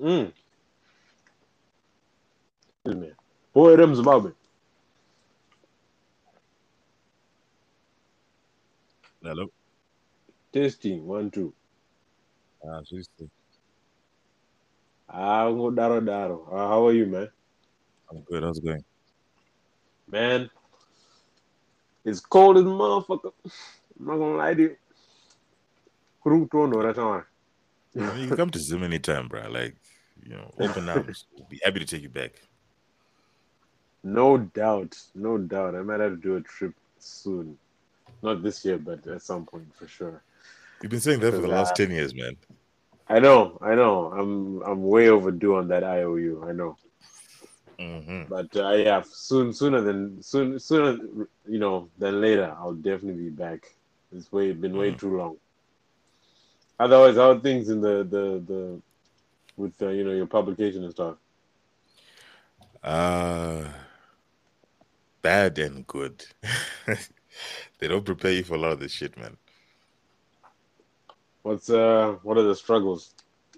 Mm. Man. Boy, them Zimbabwe. Hello. Testing, 1, 2. Seriously, Ngo daro daro. How are you, man? I'm good. How's it going? Man, it's cold as a motherfucker. I'm not gonna lie to you. Kurutono, that's all. I mean, you can come to Zim anytime, bro. Like, open arms. We'll be happy to take you back. No doubt, no doubt. I might have to do a trip soon. Not this year, but at some point for sure. You've been saying that for Because the last 10 years, man. I know. I'm way overdue on that IOU. I know. Hmm. But yeah, sooner than later. I'll definitely be back. It's been way Mm. too long. Otherwise, how are things in the with your publication and stuff? Uh, Bad and good. They don't prepare you for a lot of this shit, man. What are the struggles?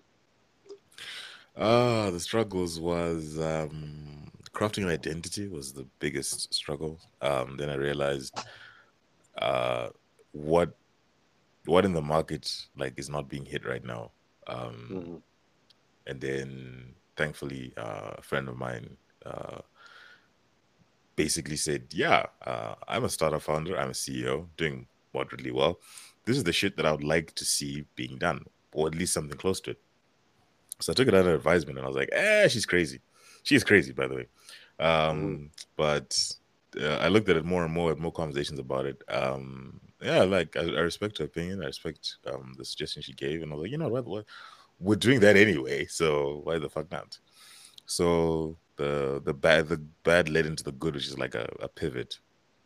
The struggles was crafting an identity was the biggest struggle. Then I realized uh what what in the market like is not being hit right now. Um, Hmm. and then thankfully a friend of mine uh, basically said, yeah, I'm a startup founder, I'm a CEO doing moderately well. This is the shit that I would like to see being done, or at least something close to it. So I took it under advisement and I was like, she's crazy. She's crazy, by the way. Hmm. But I looked at it more and more, had more conversations about it. Yeah, like I respect her opinion. I respect the suggestion she gave. And I was like, you know what? We're doing that anyway. So why the fuck not? So the bad led into the good, which is like a pivot.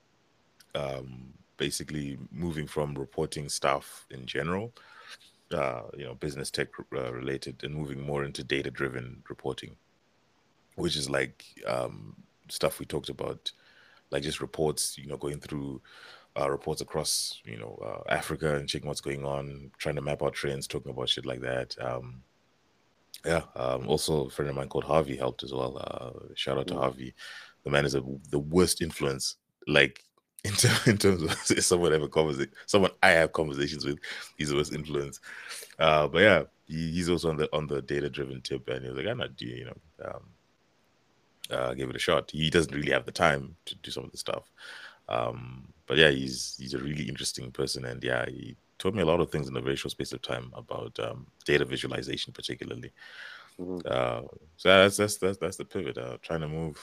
Basically moving from reporting stuff in general, business tech related, and moving more into data driven reporting, which is like stuff we talked about, like just reports, going through reports across, Africa and checking what's going on, trying to map out trends, talking about shit like that. Yeah. Also, a friend of mine called Harvey helped as well. Shout out to Harvey. The man is the worst influence. Like in terms of someone I have conversations with, he's the worst influence. But yeah, he's also on the data driven tip, and he was like, "I'm not doing, give it a shot." He doesn't really have the time to do some of the stuff. But yeah, he's a really interesting person, and yeah, he told me a lot of things in a very short space of time about data visualization, particularly. Hmm. Uh, so yeah, that's the pivot. Trying to move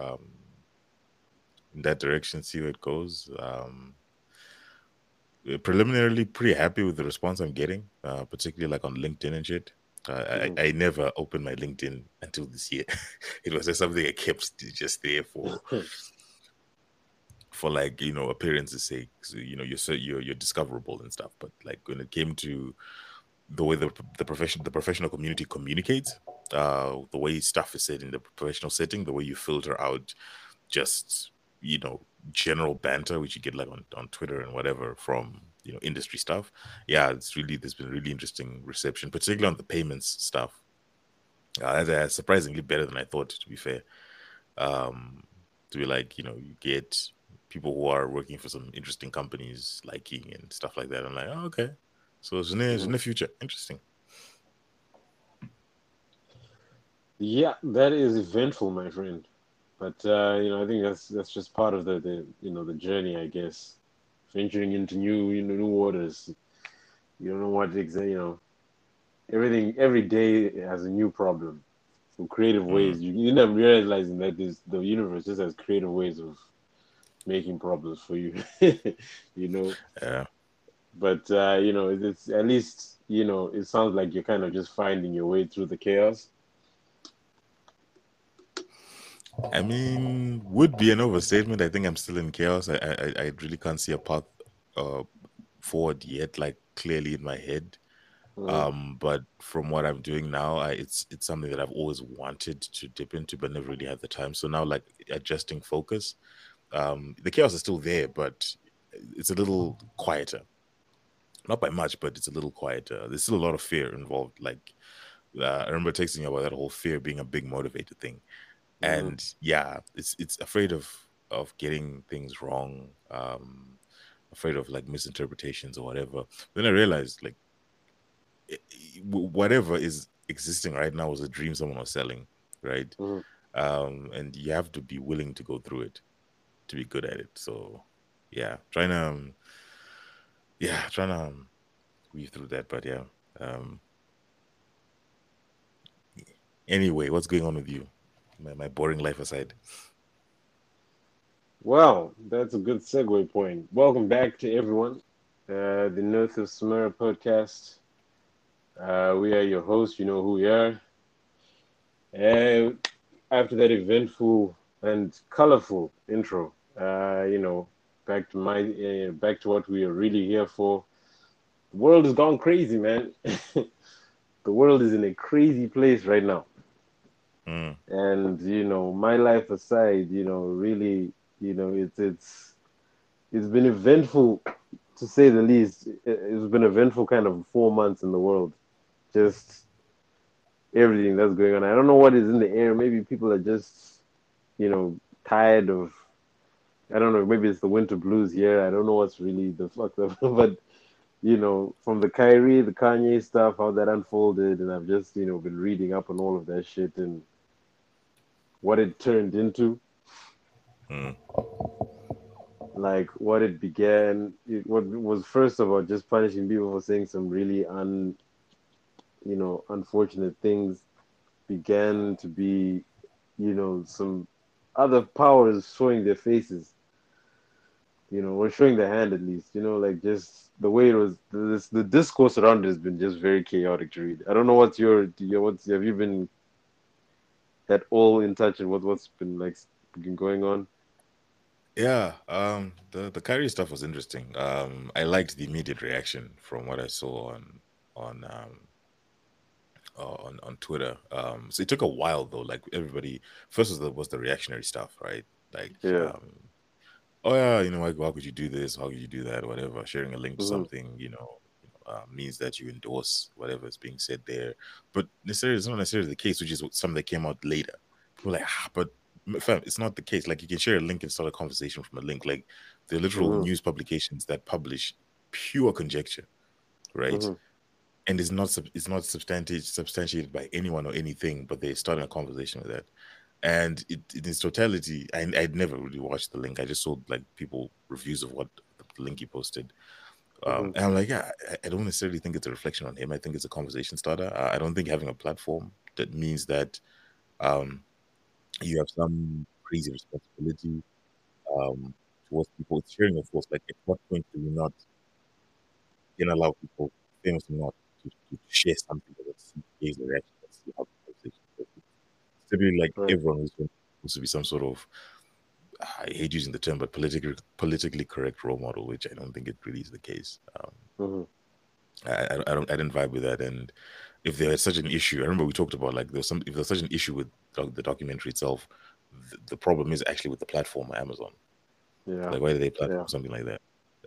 in that direction, see where it goes. Preliminarily, pretty happy with the response I'm getting, particularly like on LinkedIn and shit. Hmm. I never opened my LinkedIn until this year. It was just something I kept just there for like appearance's sake. So, you're discoverable and stuff. But like when it came to the way the professional community communicates, the way stuff is said in the professional setting, the way you filter out just general banter which you get like on Twitter and whatever from industry stuff. Yeah, there's been really interesting reception, particularly on the payments stuff. That's surprisingly better than I thought, to be fair. um to be like, you get people who are working for some interesting companies liking and stuff like that. I'm like, oh, okay, so it's in Hmm. the future interesting. Yeah, that is eventful, my friend. But I think that's just part of the journey, I guess. Venturing into new waters. You don't know what exactly, everything every day has a new problem. So creative Mm, ways. You end up realizing that the universe just has creative ways of making problems for you. you know. yeah. But it's at least it sounds like you're kind of just finding your way through the chaos. I mean, would be an overstatement. I think I'm still in chaos. I really can't see a path uh forward yet, like clearly in my head. Mm, But from what I'm doing now, it's something that I've always wanted to dip into, but never really had the time. So now, like adjusting focus, the chaos is still there, but it's a little quieter. Not by much, but it's a little quieter. There's still a lot of fear involved, like I remember texting you about that whole fear being a big motivator thing, Mm-hmm. and yeah, it's afraid of getting things wrong, afraid of like misinterpretations or whatever. Then I realized like whatever is existing right now was a dream someone was selling, right? Mm-hmm. And you have to be willing to go through it to be good at it. So yeah, trying to weave through that. But yeah, um, anyway, what's going on with you? My boring life aside. Well, that's a good segue point. Welcome back to everyone. The North of Samara podcast. We are your hosts. You know who we are. Uh, After that eventful and colorful intro, back to back to what we are really here for. The world has gone crazy, man. The world is in a crazy place right now. Mm, And my life aside, really, it's been eventful to say the least. It's been eventful kind of 4 months in the world. Just everything that's going on. I don't know what is in the air. Maybe people are just, tired of. I don't know. Maybe it's the winter blues here. I don't know what's really the fuck up. But from the Kyrie, the Kanye stuff, how that unfolded, and I've just been reading up on all of that shit and what it turned into, mm, like what it began. What was first of all just punishing people for saying some really unfortunate things began to be, some other powers showing their faces, or showing their hand at least, like just the way it was, the discourse around it has been just very chaotic to read. I don't know what's have you been at all in touch and what's been like been going on? yeah, the Kyrie stuff was interesting. I liked the immediate reaction from what I saw on on Twitter. So it took a while though. Like everybody, first was the reactionary stuff, right? Like, Yeah. oh yeah, why could you do this? How could you do that? Whatever. Sharing a link to Hmm. something, means that you endorse whatever is being said there. But necessarily, it's not necessarily the case, which is something that came out later. People are like, but fam, it's not the case. Like you can share a link and start a conversation from a link. Like the literal Hmm. news publications that publish pure conjecture, right? Hmm. And it's not substantiated by anyone or anything, but they're starting a conversation with that. And in its totality, I'd never really watched the link. I just saw like people reviews of what the link he posted. Hmm. And I'm like, yeah, I don't necessarily think it's a reflection on him. I think it's a conversation starter. I don't think having a platform that means that um, you have some crazy responsibility um, towards people. It's sharing your thoughts. Like, at what point do we not can allow people, famous or not, to share something that see gaze the reaction and see how the conversation goes? It's to be like Right. everyone is supposed to be some sort of, I hate using the term, but politically correct role model, which I don't think it really is the case. Hmm. I didn't vibe with that. And if there's such an issue, I remember we talked about like if there's such an issue with the documentary itself, the problem is actually with the platform, Amazon. Yeah. Like, why did they Yeah. platform something like that?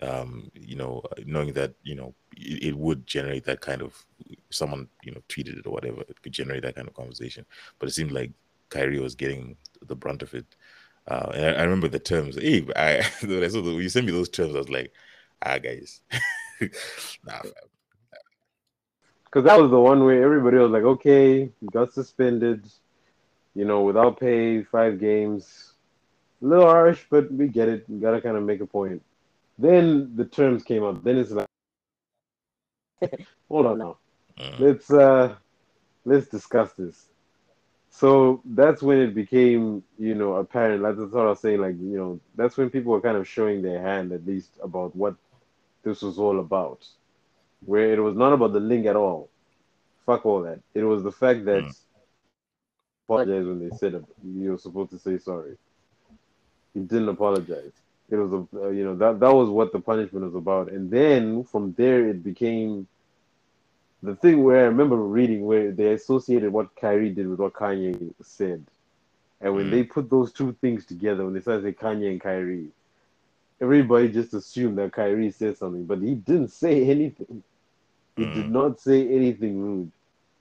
Knowing that it would generate that kind of, someone tweeted it or whatever, it could generate that kind of conversation. But it seemed like Kyrie was getting the brunt of it. And I remember the terms. Hey, when I saw when you sent me those terms, I was like, guys, nah, fam. Because that was the one where everybody was like, okay, he got suspended, without pay, 5 games. A little harsh, but we get it. You gotta kind of make a point. Then the terms came out. Then it's like, hold on now. Mm, Let's discuss this. So that's when it became, apparent. Like that's what I was saying. Like, that's when people were kind of showing their hand, at least, about what this was all about. Where it was not about the link at all. Fuck all that. It was the fact that mm, apologize when they said it. You're supposed to say sorry. He didn't apologize. It was that was what the punishment was about. And then from there it became the thing where I remember reading where they associated what Kyrie did with what Kanye said. And when they mm, put those two things together, when they started saying Kanye and Kyrie, everybody just assumed that Kyrie said something, but he didn't say anything. He did mm, not say anything rude.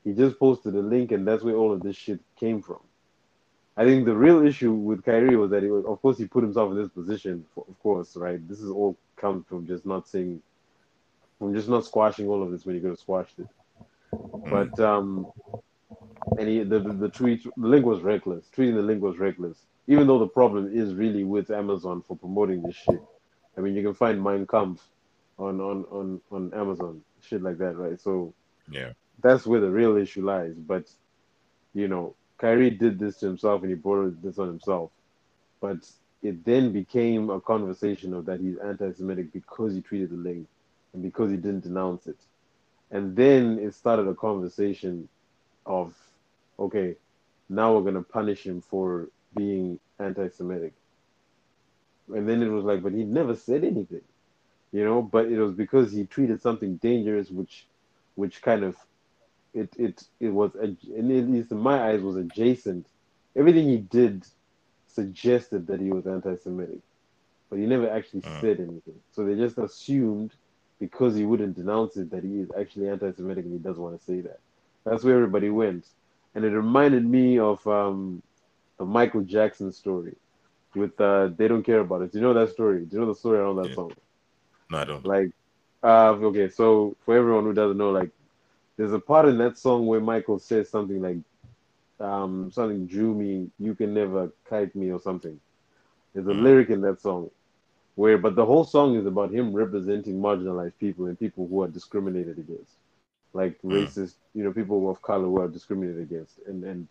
He just posted a link, and that's where all of this shit came from. I think the real issue with Kyrie was that of course, he put himself in this position. Of course, right? This is all comes from just not saying, from just not squashing all of this when you could have squashed it. Mm. But and the tweet, the link was reckless. Tweeting the link was reckless. Even though the problem is really with Amazon for promoting this shit. I mean, you can find Mein Kampf on Amazon, shit like that, right? So Yeah. that's where the real issue lies. But Kyrie did this to himself, and he brought this on himself. But it then became a conversation of that he's anti-Semitic because he tweeted the link and because he didn't denounce it. And then it started a conversation of, okay, now we're gonna punish him for being anti-Semitic. And then it was like, but he never said anything. But it was because he tweeted something dangerous, which kind of it was, and at least in my eyes, was adjacent. Everything he did suggested that he was anti-Semitic, but he never actually Mm. said anything. So they just assumed because he wouldn't denounce it that he is actually anti-Semitic and he doesn't want to say that. That's where everybody went, and it reminded me of the Michael Jackson story with "They Don't Care About It." Do you know that story? Do you know the story around that Yeah. song? No, I don't. Like, okay, so for everyone who doesn't know, like, there's a part in that song where Michael says something like, something drew me, you can never kite me or something. There's a Mm. lyric in that song but the whole song is about him representing marginalized people and people who are discriminated against, like Mm. racist, people of color who are discriminated against, and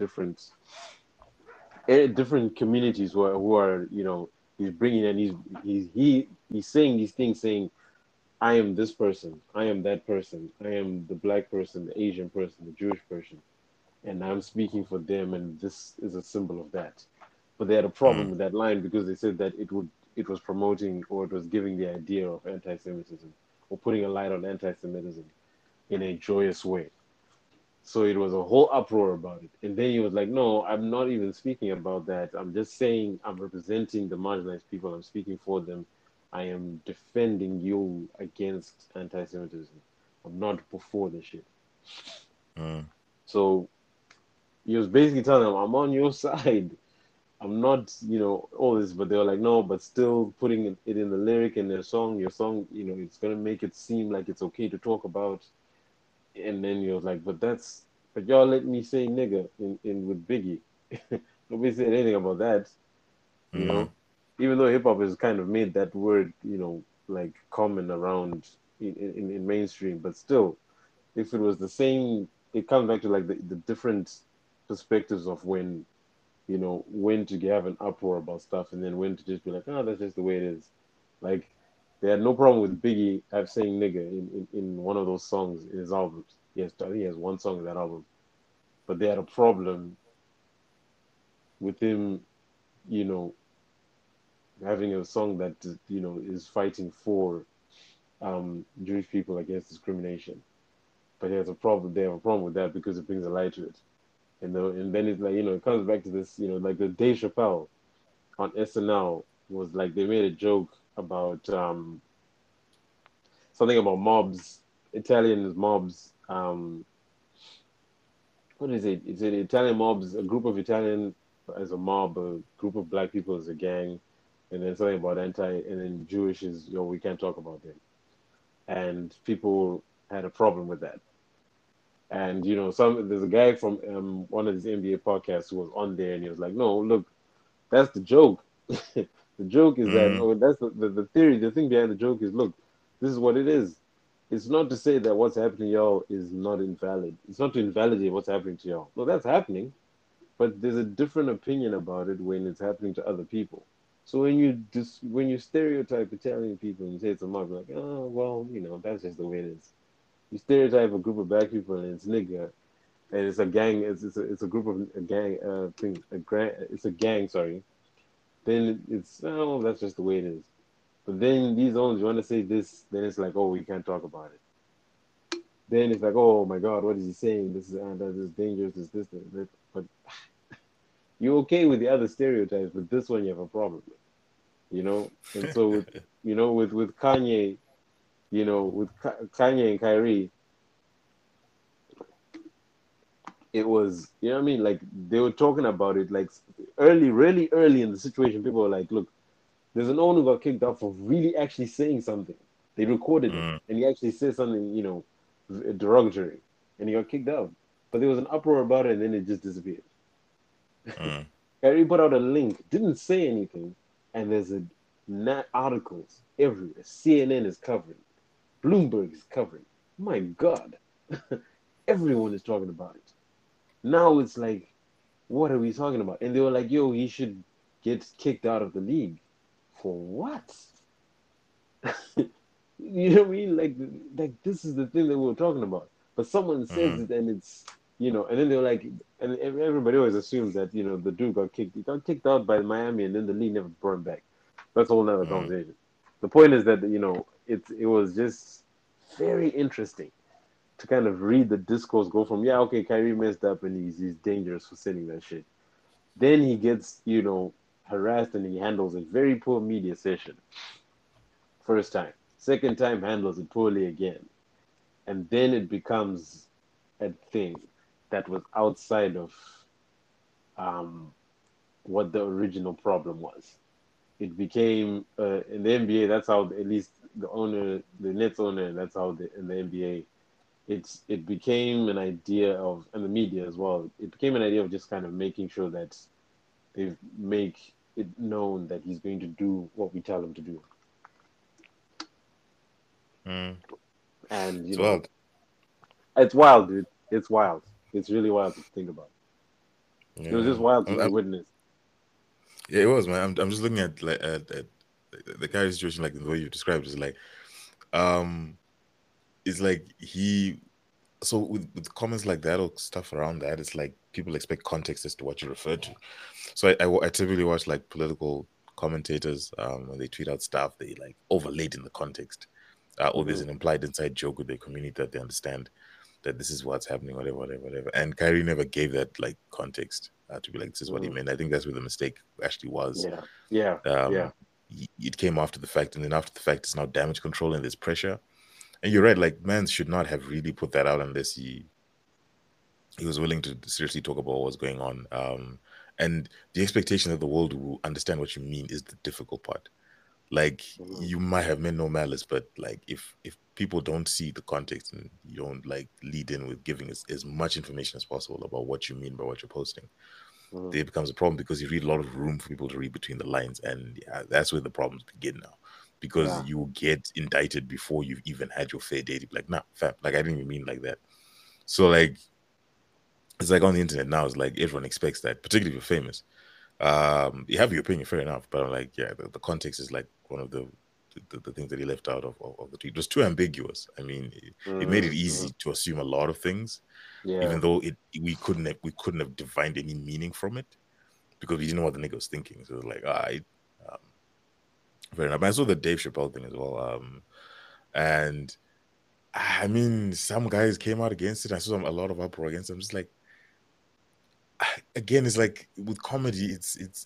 different communities who are he's bringing, and he's saying these things, saying, I am this person, I am that person, I am the black person, the Asian person, the Jewish person, and I'm speaking for them, and this is a symbol of that. But they had a problem Mm. with that line because they said that it was promoting, or it was giving the idea of anti-Semitism, or putting a light on anti-Semitism in a joyous way. So it was a whole uproar about it. And then he was like, no, I'm not even speaking about that. I'm just saying I'm representing the marginalized people. I'm speaking for them. I am defending you against anti-Semitism. I'm not before the shit. Mm. So he was basically telling them, I'm on your side. I'm not, all this, but they were like, no, but still putting it in the lyric in their song, your song, it's gonna make it seem like it's okay to talk about. And then he was like, but y'all let me say nigga in with Biggie. Nobody said anything about that, you Mm. know. Even though hip hop has kind of made that word, like common around in mainstream, but still, if it was the same, it comes back to like the different perspectives of when to have an uproar about stuff and then when to just be like, oh, that's just the way it is. Like, they had no problem with Biggie have saying nigga in one of those songs in his albums. Yes, I think he has one song in that album. But they had a problem with him, you know, having a song that, is fighting for Jewish people against discrimination. But he has a problem. They have a problem with that because it brings a light to it. And then it's like, it comes back to this, like the Dave Chappelle on SNL was like they made a joke about something about mobs, Italian mobs. What is it? It's an Italian mobs, a group of Italian as a mob, a group of black people as a gang, and then something about and then Jewish is, we can't talk about them. And people had a problem with that. And there's a guy from one of these NBA podcasts who was on there, and he was like, "No, look, that's the joke. The joke is that, Mm. oh, that's the theory. The thing behind the joke is, look, this is what it is. It's not to say that what's happening to y'all is not invalid. It's not to invalidate what's happening to y'all. No, that's happening, but there's a different opinion about it when it's happening to other people. So when you stereotype Italian people and you say it's a mob, you're like, oh well, that's just the way it is. You stereotype a group of black people and it's nigga, and it's a gang. It's a group of a gang thing. It's a gang. Sorry. Then it's, oh, that's just the way it is. But then these ones, you want to say this, then it's like, oh, we can't talk about it. Then it's like, oh my God, what is he saying? This is dangerous. That. But you're okay with the other stereotypes, but this one you have a problem with. And so with Kanye, with Kanye and Kyrie, it was, you know what I mean? Like they were talking about it like early, really early in the situation. People were like, look, there's an owner who got kicked out for really actually saying something. They recorded him Mm, and he actually said something, derogatory, and he got kicked out. But there was an uproar about it and then it just disappeared. mm, Kyrie put out a link, didn't say anything, and there's articles everywhere. CNN is covering, Bloomberg is covering. My God, everyone is talking about it. Now it's like, what are we talking about? And they were like, yo, he should get kicked out of the league. For what? You know what I mean? Like this is the thing that we were talking about. But someone says mm, it and it's, and then they're like, and everybody always assumes that, the dude got kicked. He got kicked out by Miami and then the league never brought him back. That's a whole nother mm, conversation. The point is that, it was just very interesting to kind of read the discourse go from, yeah, okay, Kyrie messed up and he's dangerous for sending that shit. Then he gets, harassed and he handles a very poor media session. First time. Second time handles it poorly again. And then it becomes a thing that was outside of um, what the original problem was. It became in the NBA. That's how at least the Nets owner. That's how in the NBA, it became an idea of, and the media as well. It became an idea of just kind of making sure that they make it known that he's going to do what we tell him to do. mm. And It's wild. it's wild, dude. It's wild. It's really wild to think about. It was Yeah. just wild to witness. Yeah, it was, man. I'm just looking at like at the Kyrie situation, like the way you described, is like, um, it's like he. So with comments like that or stuff around that, it's like people expect context as to what you refer to. So I typically watch like political commentators when they tweet out stuff, they like overlaid in the context, or there's Hmm. an implied inside joke with their community that they understand that this is what's happening, whatever, whatever, whatever. And Kyrie never gave that like context to be like, this is what he Hmm. meant. I think that's where the mistake actually was. Yeah, yeah, yeah. Um, it came after the fact, and then after the fact, it's now damage control and there's pressure. And you're right, like man should not have really put that out unless he was willing to seriously talk about what was going on. And the expectation that the world will understand what you mean is the difficult part. Like Hmm. you might have meant no malice, but like if people don't see the context and you don't like lead in with giving as much information as possible about what you mean by what you're posting, Hmm. there becomes a problem because you read a lot of room for people to read between the lines, and yeah, that's where the problems begin now. Because Yeah. you will get indicted before you've even had your fair day. Like, nah, fam, like I didn't even mean like that. So like it's like on the internet now, it's like everyone expects that, particularly if you're famous. You have your opinion, fair enough, but I'm like, yeah, the context is like one of the things that he left out of the tweet. It was too ambiguous. I mean, it made it Hmm. Hmm. easy to assume a lot of things, Yeah. even though we couldn't have divined any meaning from it because we didn't know what the nigga was thinking. So it was like, all right, um, fair enough. I saw the Dave Chappelle thing as well, and I mean, some guys came out against it. I saw a lot of uproar against it. I'm just like, again, it's like with comedy, it's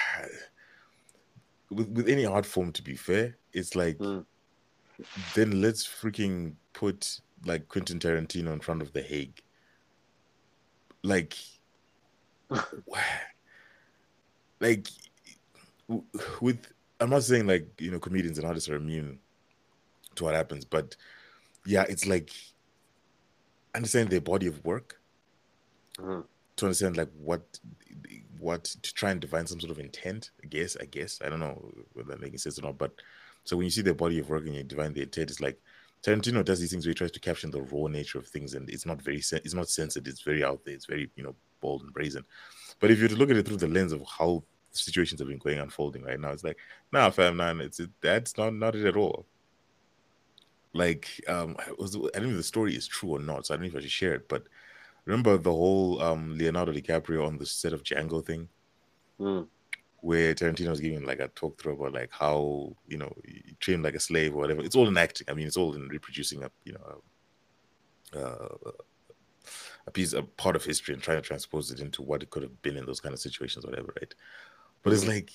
with any art form. To be fair, it's like Hmm. then let's freaking put like Quentin Tarantino in front of The Hague. Like, like with I'm not saying like comedians and artists are immune to what happens, but yeah, it's like understand their body of work Hmm. to understand like what to try and define some sort of intent. I guess I don't know whether that making sense or not, but so when you see their body of work and you define the intent, it's like Tarantino does these things where he tries to capture the raw nature of things, and it's not it's not censored. It's very out there. It's very bold and brazen. But if you were to look at it through the lens of how situations have been going unfolding right now, it's like, nah, fam, nah, that's not it at all. Like, I don't know if the story is true or not, so I don't know if I should share it. But remember the whole Leonardo DiCaprio on the set of Django thing, Hmm. where Tarantino was giving like a talk through about like how he trained like a slave or whatever. It's all in acting. I mean, it's all in reproducing uh, a part of history and trying to transpose it into what it could have been in those kind of situations, or whatever, right? But it's Hmm. like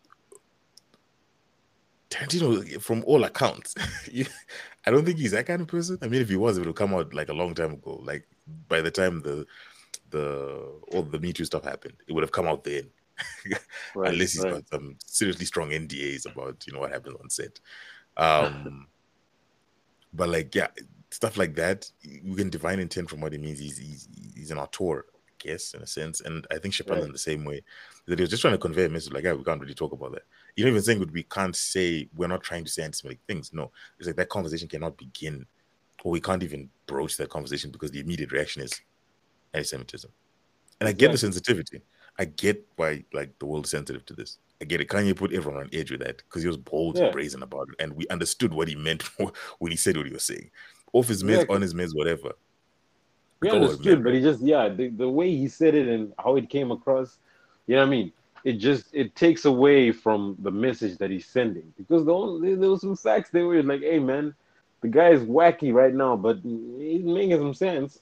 Tarantino, from all accounts, I don't think he's that kind of person. I mean, if he was, it would have come out like a long time ago. Like by the time the all the Me Too stuff happened, it would have come out then. Right, Unless he's right. got some seriously strong NDAs about what happens on set. Um, but like, yeah, stuff like that, we can divine intent from what he means. He's an auteur, I guess, in a sense. And I think Chappelle Right. in the same way, that he was just trying to convey a message like, yeah, we can't really talk about that. You know, even saying that we can't say, we're not trying to say anti-Semitic things. No, it's like that conversation cannot begin, or we can't even broach that conversation because the immediate reaction is anti-Semitism. And I get the Exactly. sensitivity. I get why like the world is sensitive to this. I get it. Kanye put everyone on edge with that because he was bold and Yeah, brazen about it, and we understood what he meant when he said what he was saying. Off his meds, on exactly. his meds, whatever. We We got what it meant, understood, but right? he just, yeah, the way he said it and how it came across, you know what I mean? It takes away from the message that he's sending because there was some facts they were like, hey man, the guy is wacky right now, but he's making some sense.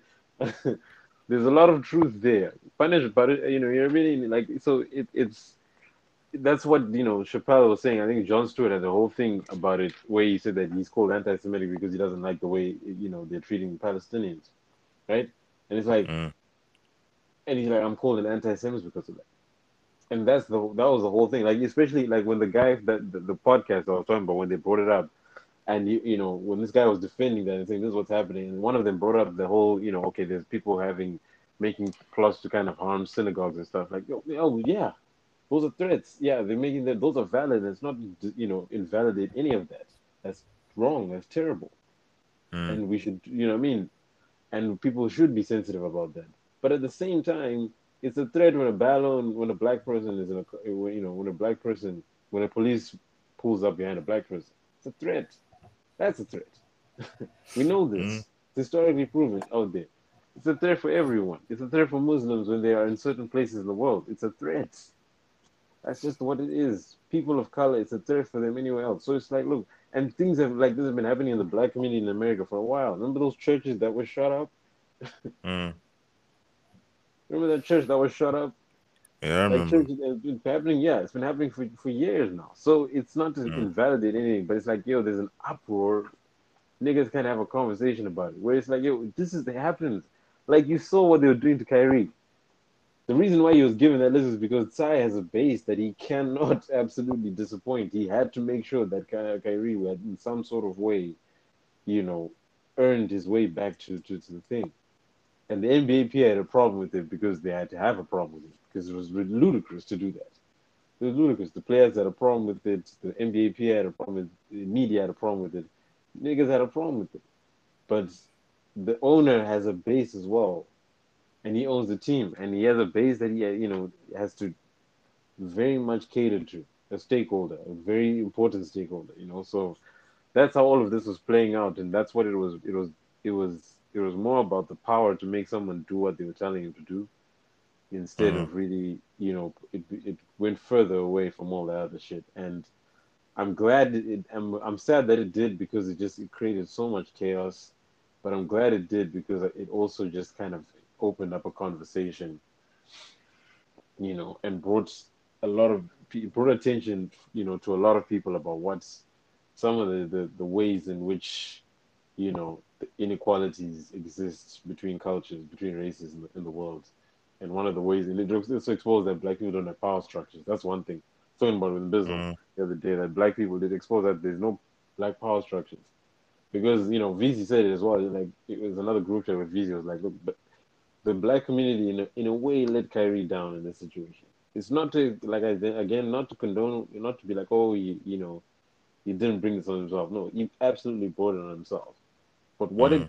There's a lot of truth there. Punish, but you're really like so it's that's what Chappelle was saying. I think Jon Stewart had the whole thing about it where he said that he's called anti-Semitic because he doesn't like the way they're treating Palestinians, right? And it's like, Mm, and he's like, I'm called an anti-Semite because of that. And that was the whole thing. Like especially like when the guy that the podcast I was talking about when they brought it up, and when this guy was defending that and saying this is what's happening, and one of them brought up the whole okay, there's people making plots to kind of harm synagogues and stuff like yeah, those are threats. Yeah, they're making that. Those are valid. It's not invalidate any of that. That's wrong. That's terrible. mm, And we should what I mean, and people should be sensitive about that. But at the same time, it's a threat when when a black person is in when a black person, when a police pulls up behind a black person, it's a threat. That's a threat. We know mm, this. It's historically proven out there. It's a threat for everyone. It's a threat for Muslims when they are in certain places in the world. It's a threat. That's just what it is. People of color, it's a threat for them anywhere else. So it's like, look, and things have like this have been happening in the black community in America for a while. Remember those churches that were shut up? mm. Remember that church that was shut up? Yeah, I Like remember. churches, it's been happening. Yeah, it's been happening for years now. So it's not to Mm, invalidate anything, but it's like, yo, there's an uproar. Niggas can't have a conversation about it. Where it's like, yo, this is the happenings. Like you saw what they were doing to Kyrie. The reason why he was given that list is because Tsai has a base that he cannot absolutely disappoint. He had to make sure that Kyrie had, in some sort of way, you know, earned his way back to the thing. And the NBA had a problem with it because they had to have a problem with it because it was ludicrous to do that. It was ludicrous. The players had a problem with it. The NBA had a problem with it. The media had a problem with it. Niggas had a problem with it. But the owner has a base as well, and he owns the team, and he has a base that he has to very much cater to a stakeholder, a very important stakeholder. So that's how all of this was playing out, and that's what it was. It was more about the power to make someone do what they were telling him to do, instead mm, of really, it went further away from all that other shit. And I'm glad I'm sad that it did because it created so much chaos, but I'm glad it did because it also just kind of opened up a conversation, and brought attention, to a lot of people about what's some of the ways in which, the inequalities exist between cultures, between races in the world. And one of the ways, and it also exposed that black people don't have power structures. That's one thing. Talking about it with Bizzle mm, the other day, that black people did expose that there's no black power structures. Because, VZ said it as well. Like, it was another group chat with VZ was like, look, but the black community in a way let Kyrie down in this situation. It's not to like again not to condone, not to be like, oh, he didn't bring this on himself. No, he absolutely brought it on himself. But mm,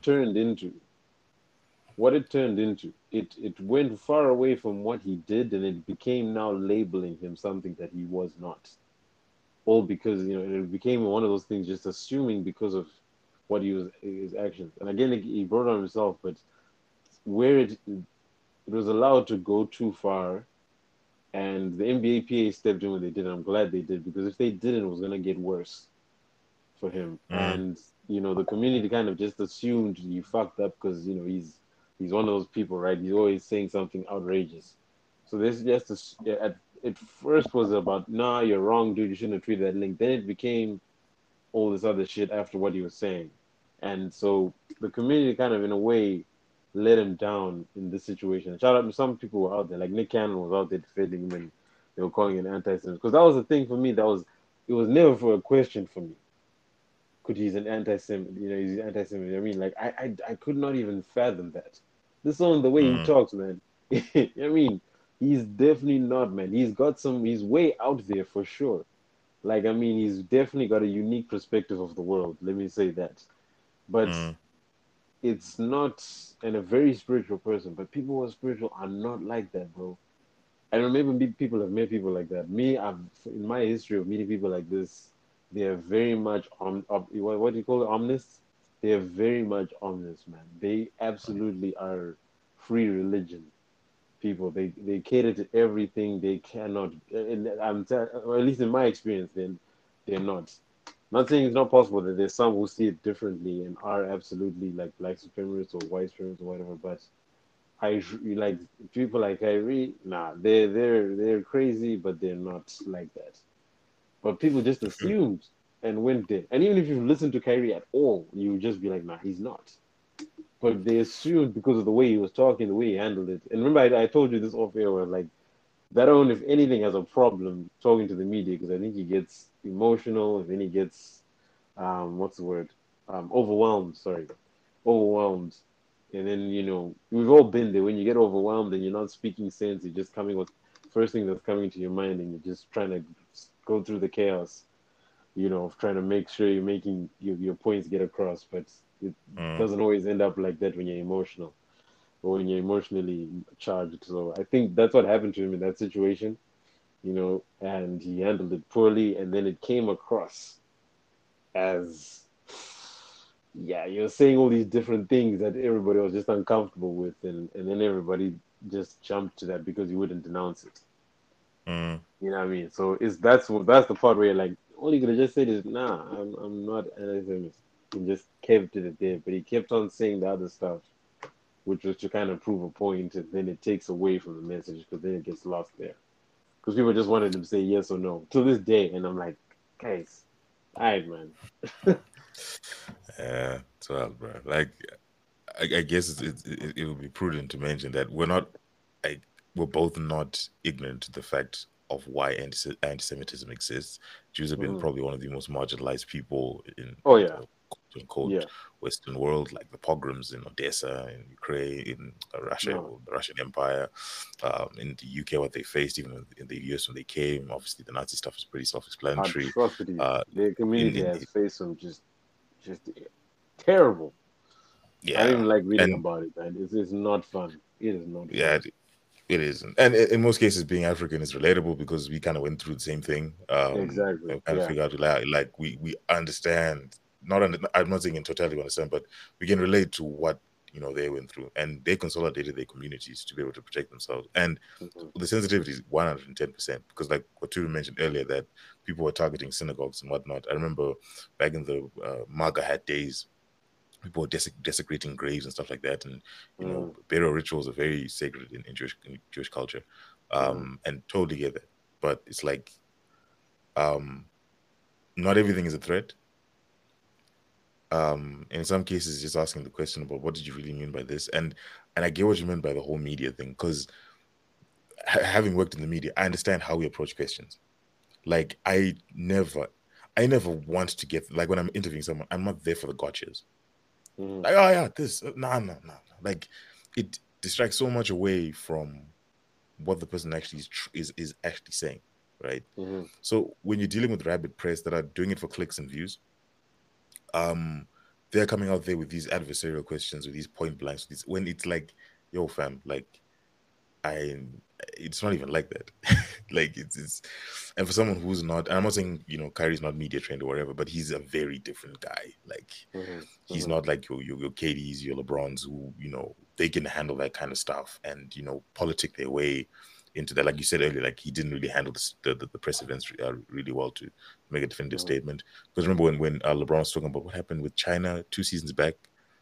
it went far away from what he did, and it became now labeling him something that he was not. All because it became one of those things, just assuming because of what he was his actions. And again, he brought it on himself, but where it was allowed to go too far, and the NBA PA stepped in when they did. And I'm glad they did because if they didn't, it was gonna get worse for him. mm, And the community kind of just assumed he fucked up because he's one of those people, right? He's always saying something outrageous. So this just at first was about, nah, you're wrong, dude. You shouldn't have tweeted that link. Then it became all this other shit after what he was saying, and so the community kind of in a way let him down in this situation. Shout out to some people were out there, like Nick Cannon was out there defending him, and they were calling it anti-Semitic. Because that was the thing for me. It was never for a question for me. Could he's an anti-Semite? You know, he's anti-Semite. I mean, like I could not even fathom that. This on the way he Mm, talks, man. I mean, he's definitely not, man. He's got some. He's way out there for sure. Like, I mean, he's definitely got a unique perspective of the world. Let me say that. But mm, it's not, and a very spiritual person. But people who are spiritual are not like that, bro. I remember people have met people like that. Me, I've in my history of meeting people like this, they are very much what do you call it, omnists? They are very much omnists, man. They absolutely are free religion people. They cater to everything. They cannot, and or at least in my experience, then they're not. Not saying it's not possible that there's some who see it differently and are absolutely like black supremacists or white supremacists or whatever, but like people like Kyrie, nah, they're crazy, but they're not like that. But people just mm, assumed and went there. And even if you listen to Kyrie at all, you would just be like, nah, he's not. But they assumed because of the way he was talking, the way he handled it. And remember, I told you this off air where like that one, if anything, has a problem talking to the media because I think he gets emotional and then he gets what's the word? Overwhelmed. Sorry, overwhelmed. And then we've all been there when you get overwhelmed and you're not speaking sense. You're just coming with first thing that's coming to your mind, and you're just trying to go through the chaos. Of trying to make sure you're making your points get across, but it mm. doesn't always end up like that when you're emotional or when you're emotionally charged. So I think that's what happened to him in that situation, and he handled it poorly, and then it came across as, yeah, you're saying all these different things that everybody was just uncomfortable with, and then everybody just jumped to that because you wouldn't denounce it. Mm. You know what I mean? So that's the part where you're like, all you could have just said is, nah, I'm not anti-Semite, and just kept it there. But he kept on saying the other stuff, which was to kind of prove a point, and then it takes away from the message because then it gets lost there. Because people just wanted him to say yes or no to this day, and I'm like, guys, all right, man. Yeah, it's wild, bro. Like, I guess it would be prudent to mention that like, we're both not ignorant to the fact of why anti-Semitism exists. Jews have been Mhm. probably one of the most marginalized people Oh in yeah, the quote unquote yeah, Western world, like the pogroms in Odessa, in Ukraine, in Russia, no, or the Russian Empire, in the UK, what they faced, even in the US when they came. Obviously, the Nazi stuff is pretty self-explanatory. atrocities. Uh, Their in community in has faced some just terrible. I don't Yeah, even like reading and about it, man. It's not fun. It is not yeah, fun. it is, and in most cases, being African is relatable because we kind of went through the same thing. Exactly. And kind of Yeah. figure out like we understand. I'm not saying in totality we understand, but we can relate to what they went through, and they consolidated their communities to be able to protect themselves. And Hmm. the sensitivity is 110% because, like what you mentioned earlier, that people were targeting synagogues and whatnot. I remember back in the MAGA hat days, people desecrating graves and stuff like that, and Hmm. burial rituals are very sacred in Jewish culture, Hmm. and totally get that. But it's like, um, not everything is a threat. In some cases, just asking the question about what did you really mean by this, and I get what you meant by the whole media thing because having worked in the media, I understand how we approach questions. Like I never want to get like when I'm interviewing someone, I'm not there for the gotchas. Hmm. Like, oh yeah, this, no, no, no. Like, it distracts so much away from what the person actually is actually saying, right? Hmm. So when you're dealing with rabid press that are doing it for clicks and views, um, they're coming out there with these adversarial questions, with these point blanks, with these, when it's like, yo, fam, like I it's not even like that. Like it's and for someone who's not, and I'm not saying, Kyrie's not media trained or whatever, but he's a very different guy. Like Hmm. he's Hmm. not like your KDs, your LeBrons who, they can handle that kind of stuff and, politic their way into that. Like you said earlier, like he didn't really handle the press events really well to make a definitive Hmm. statement. Because remember when LeBron was talking about what happened with China 2 seasons back,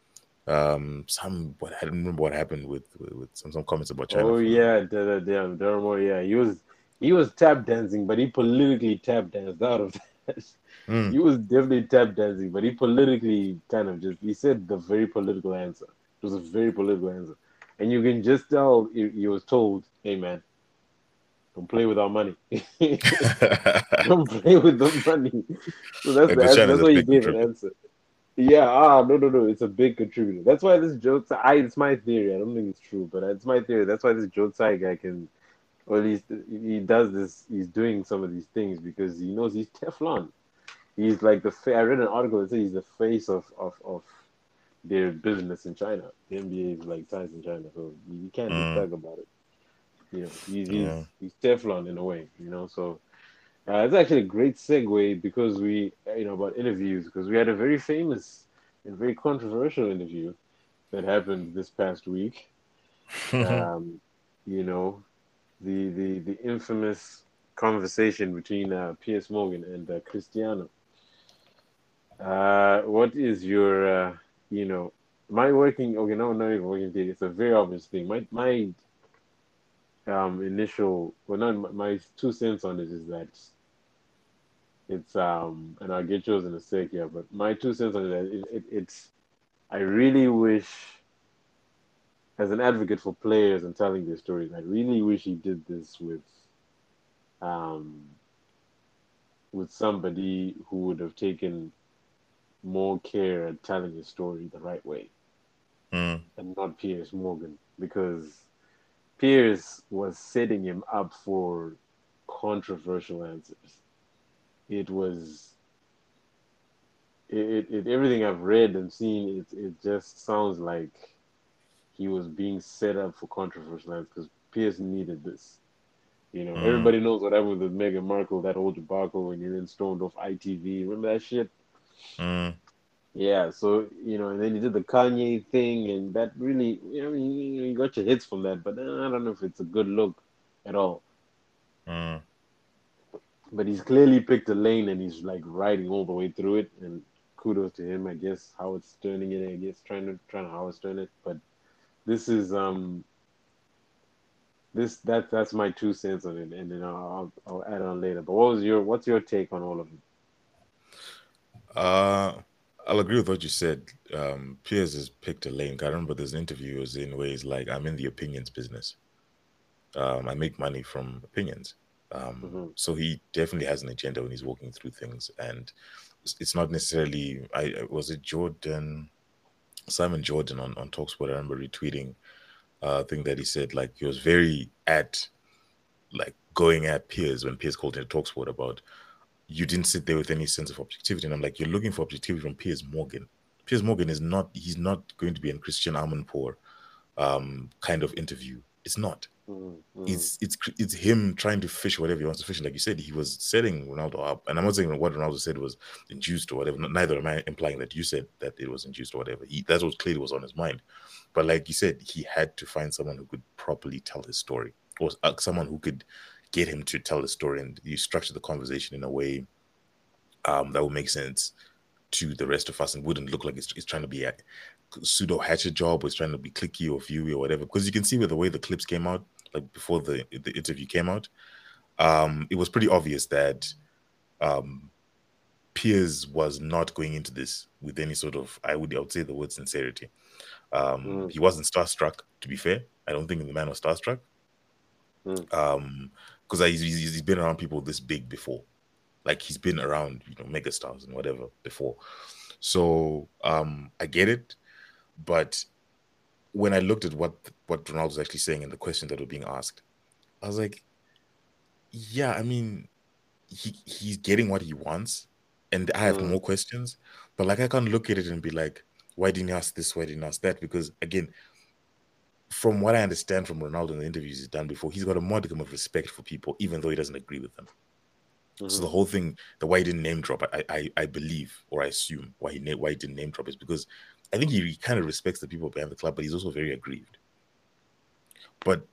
I don't remember what happened with some comments about China Oh from the. yeah, damn, Dermo. Yeah, he was tap dancing, but he politically tap danced out of that. Mm, He was definitely tap dancing, but he politically kind of just he said the very political answer. It was a very political answer, and you can just tell he was told, "Hey man, don't play with our money. Don't play with the money." So that's Like, the because answer. China's That's a why he big gave an contributor. answer. Yeah, no, no, no. It's a big contributor. That's why this Joe Tsai, it's my theory. I don't think it's true, but it's my theory. That's why this Joe Tsai guy can, or at least he does this. He's doing some of these things because he knows he's Teflon. He's like I read an article that says he's the face of their business in China. The NBA is like ties in China, so you can't be Mm, thug about it. You know, he's yeah. he's he's Teflon in a way. So it's actually a great segue because about interviews because we had a very famous and very controversial interview that happened this past week. Um, you know, the infamous conversation between Piers Morgan and Cristiano. What is your you know my working okay no not even working theory. It's a very obvious thing. My initial well not my 2 cents on it is that it's and I'll get yours in a sec here, but my 2 cents on it's I really wish as an advocate for players and telling their stories, I really wish he did this um with somebody who would have taken more care at telling his story the right way Mm, and not Piers Morgan because Piers was setting him up for controversial answers. It was everything I've read and seen. It just sounds like he was being set up for controversial answers because Piers needed this. mm, Everybody knows what happened with Meghan Markle, that whole debacle when he then stormed off ITV. Remember that shit? mm, Yeah. So and then he did the Kanye thing, and that really, you got your hits from that. But I don't know if it's a good look at all. mm. But he's clearly picked a lane and he's like riding all the way through it. And kudos to him, I guess. Howard's turning it, I guess, trying to Howard's turn it. But this is that's my 2 cents on it, and then I'll add on later. But what's your take on all of it? Uh, I'll agree with what you said. Piers has picked a lane. I remember there's an interview he was in where he's like, I'm in the opinions business. I make money from opinions. Hmm. So he definitely has an agenda when he's walking through things. And it's not necessarily, was it Simon Jordan on Talksport? I remember retweeting a thing that he said, like, he was very like, going at Piers when Piers called him Talksport about you didn't sit there with any sense of objectivity. And I'm like, you're looking for objectivity from Piers Morgan. Piers Morgan he's not going to be in Christian Amanpour kind of interview. It's not. Hmm. Hmm. It's him trying to fish whatever he wants to fish. Like you said, he was setting Ronaldo up. And I'm not saying what Ronaldo said was induced or whatever. Neither am I implying that you said that it was induced or whatever. That was clearly was on his mind. But like you said, he had to find someone who could properly tell his story, or someone who could get him to tell the story, and you structure the conversation in a way that would make sense to the rest of us and wouldn't look like it's trying to be a pseudo hatchet job or it's trying to be clicky or viewy or whatever. Because you can see with the way the clips came out, like before the interview came out, it was pretty obvious that um, Piers was not going into this with any sort of I would say the word sincerity. Hmm. He wasn't starstruck, to be fair. I don't think the man was starstruck. Hmm. Because he's been around people this big before. Like he's been around, megastars and whatever before. So I get it, but when I looked at what Ronaldo was actually saying and the questions that were being asked, I was like, yeah, I mean, he's getting what he wants, and I have Hmm. more questions, but like I can't look at it and be like, why didn't he ask this? Why didn't he ask that? Because again, from what I understand from Ronaldo in the interviews he's done before, he's got a modicum of respect for people, even though he doesn't agree with them. So Hmm. the whole thing, the why he didn't name drop, I believe or I assume why he didn't name drop is because I think he kind of respects the people behind the club, but he's also very aggrieved. But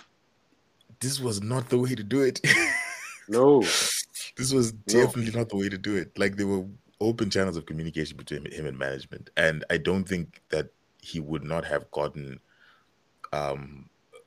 this was not the way to do it. No, This was no. definitely not the way to do it. Like there were open channels of communication between him and management, and I don't think that he would not have gotten um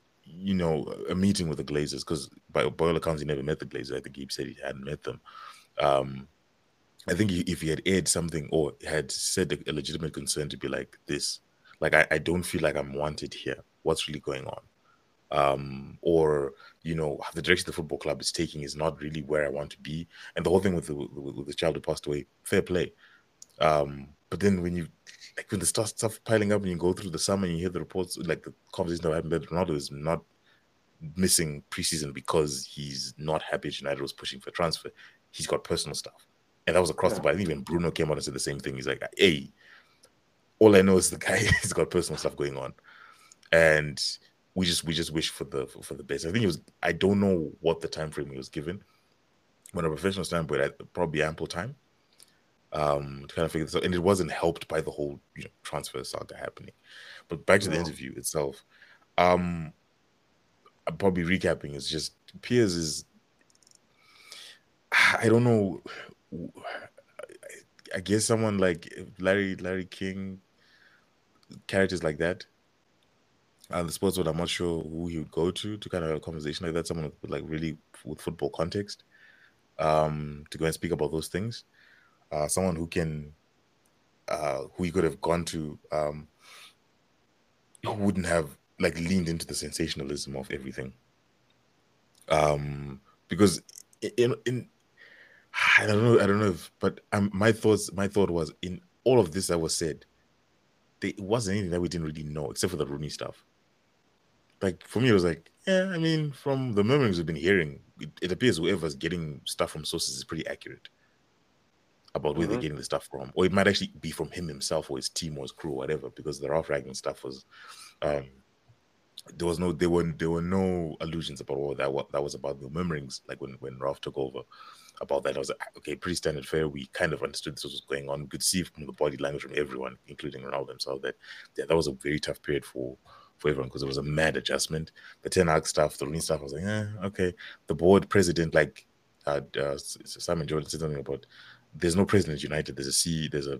a meeting with the Glazers because by all accounts he never met the Glazers. I think he said he hadn't met them. Um, I think if he had aired something or had said a legitimate concern to be like this, Like I don't feel like I'm wanted here. What's really going on? Or the direction the football club is taking is not really where I want to be. And the whole thing with the child who passed away, fair play. But then when the stuff piling up and you go through the summer and you hear the reports, like the conversation that happened, that Ronaldo is not missing preseason because he's not happy United was pushing for transfer. He's got personal stuff. And that was across the board. I think even Bruno came out and said the same thing. He's like, hey, all I know is the guy has got personal stuff going on. And we just wish for the best. I think I don't know what the time frame he was given. From a professional standpoint, probably ample time to kind of figure this out. And it wasn't helped by the whole transfer saga happening. But back to the interview itself, I'm probably recapping is just Piers is, I don't know, I guess someone like Larry King, characters like that. The sports world, I'm not sure who he would go to kind of have a conversation like that. Someone with like really with football context, to go and speak about those things. Someone who can, who you could have gone to, who wouldn't have like leaned into the sensationalism of everything. Because in I don't know if, but my thought was in all of this that was said, it wasn't anything that we didn't really know except for the Rooney stuff. Like for me, it was like, yeah, I mean, from the murmurings we've been hearing, it appears whoever's getting stuff from sources is pretty accurate about where they're getting the stuff from, or it might actually be from him himself or his team or his crew or whatever. Because the Ralph Ragnar stuff was, there were no allusions about what that was about. The murmurings, like when Ralph took over about that, I was like, okay, pretty standard fare. We kind of understood this was going on. We could see from the body language from everyone, including Ronaldo himself, that that was a very tough period for everyone because it was a mad adjustment. The Ten Hag stuff, the Rooney stuff, I was like, okay. The board president, like Simon Jordan said something about there's no president at United. There's a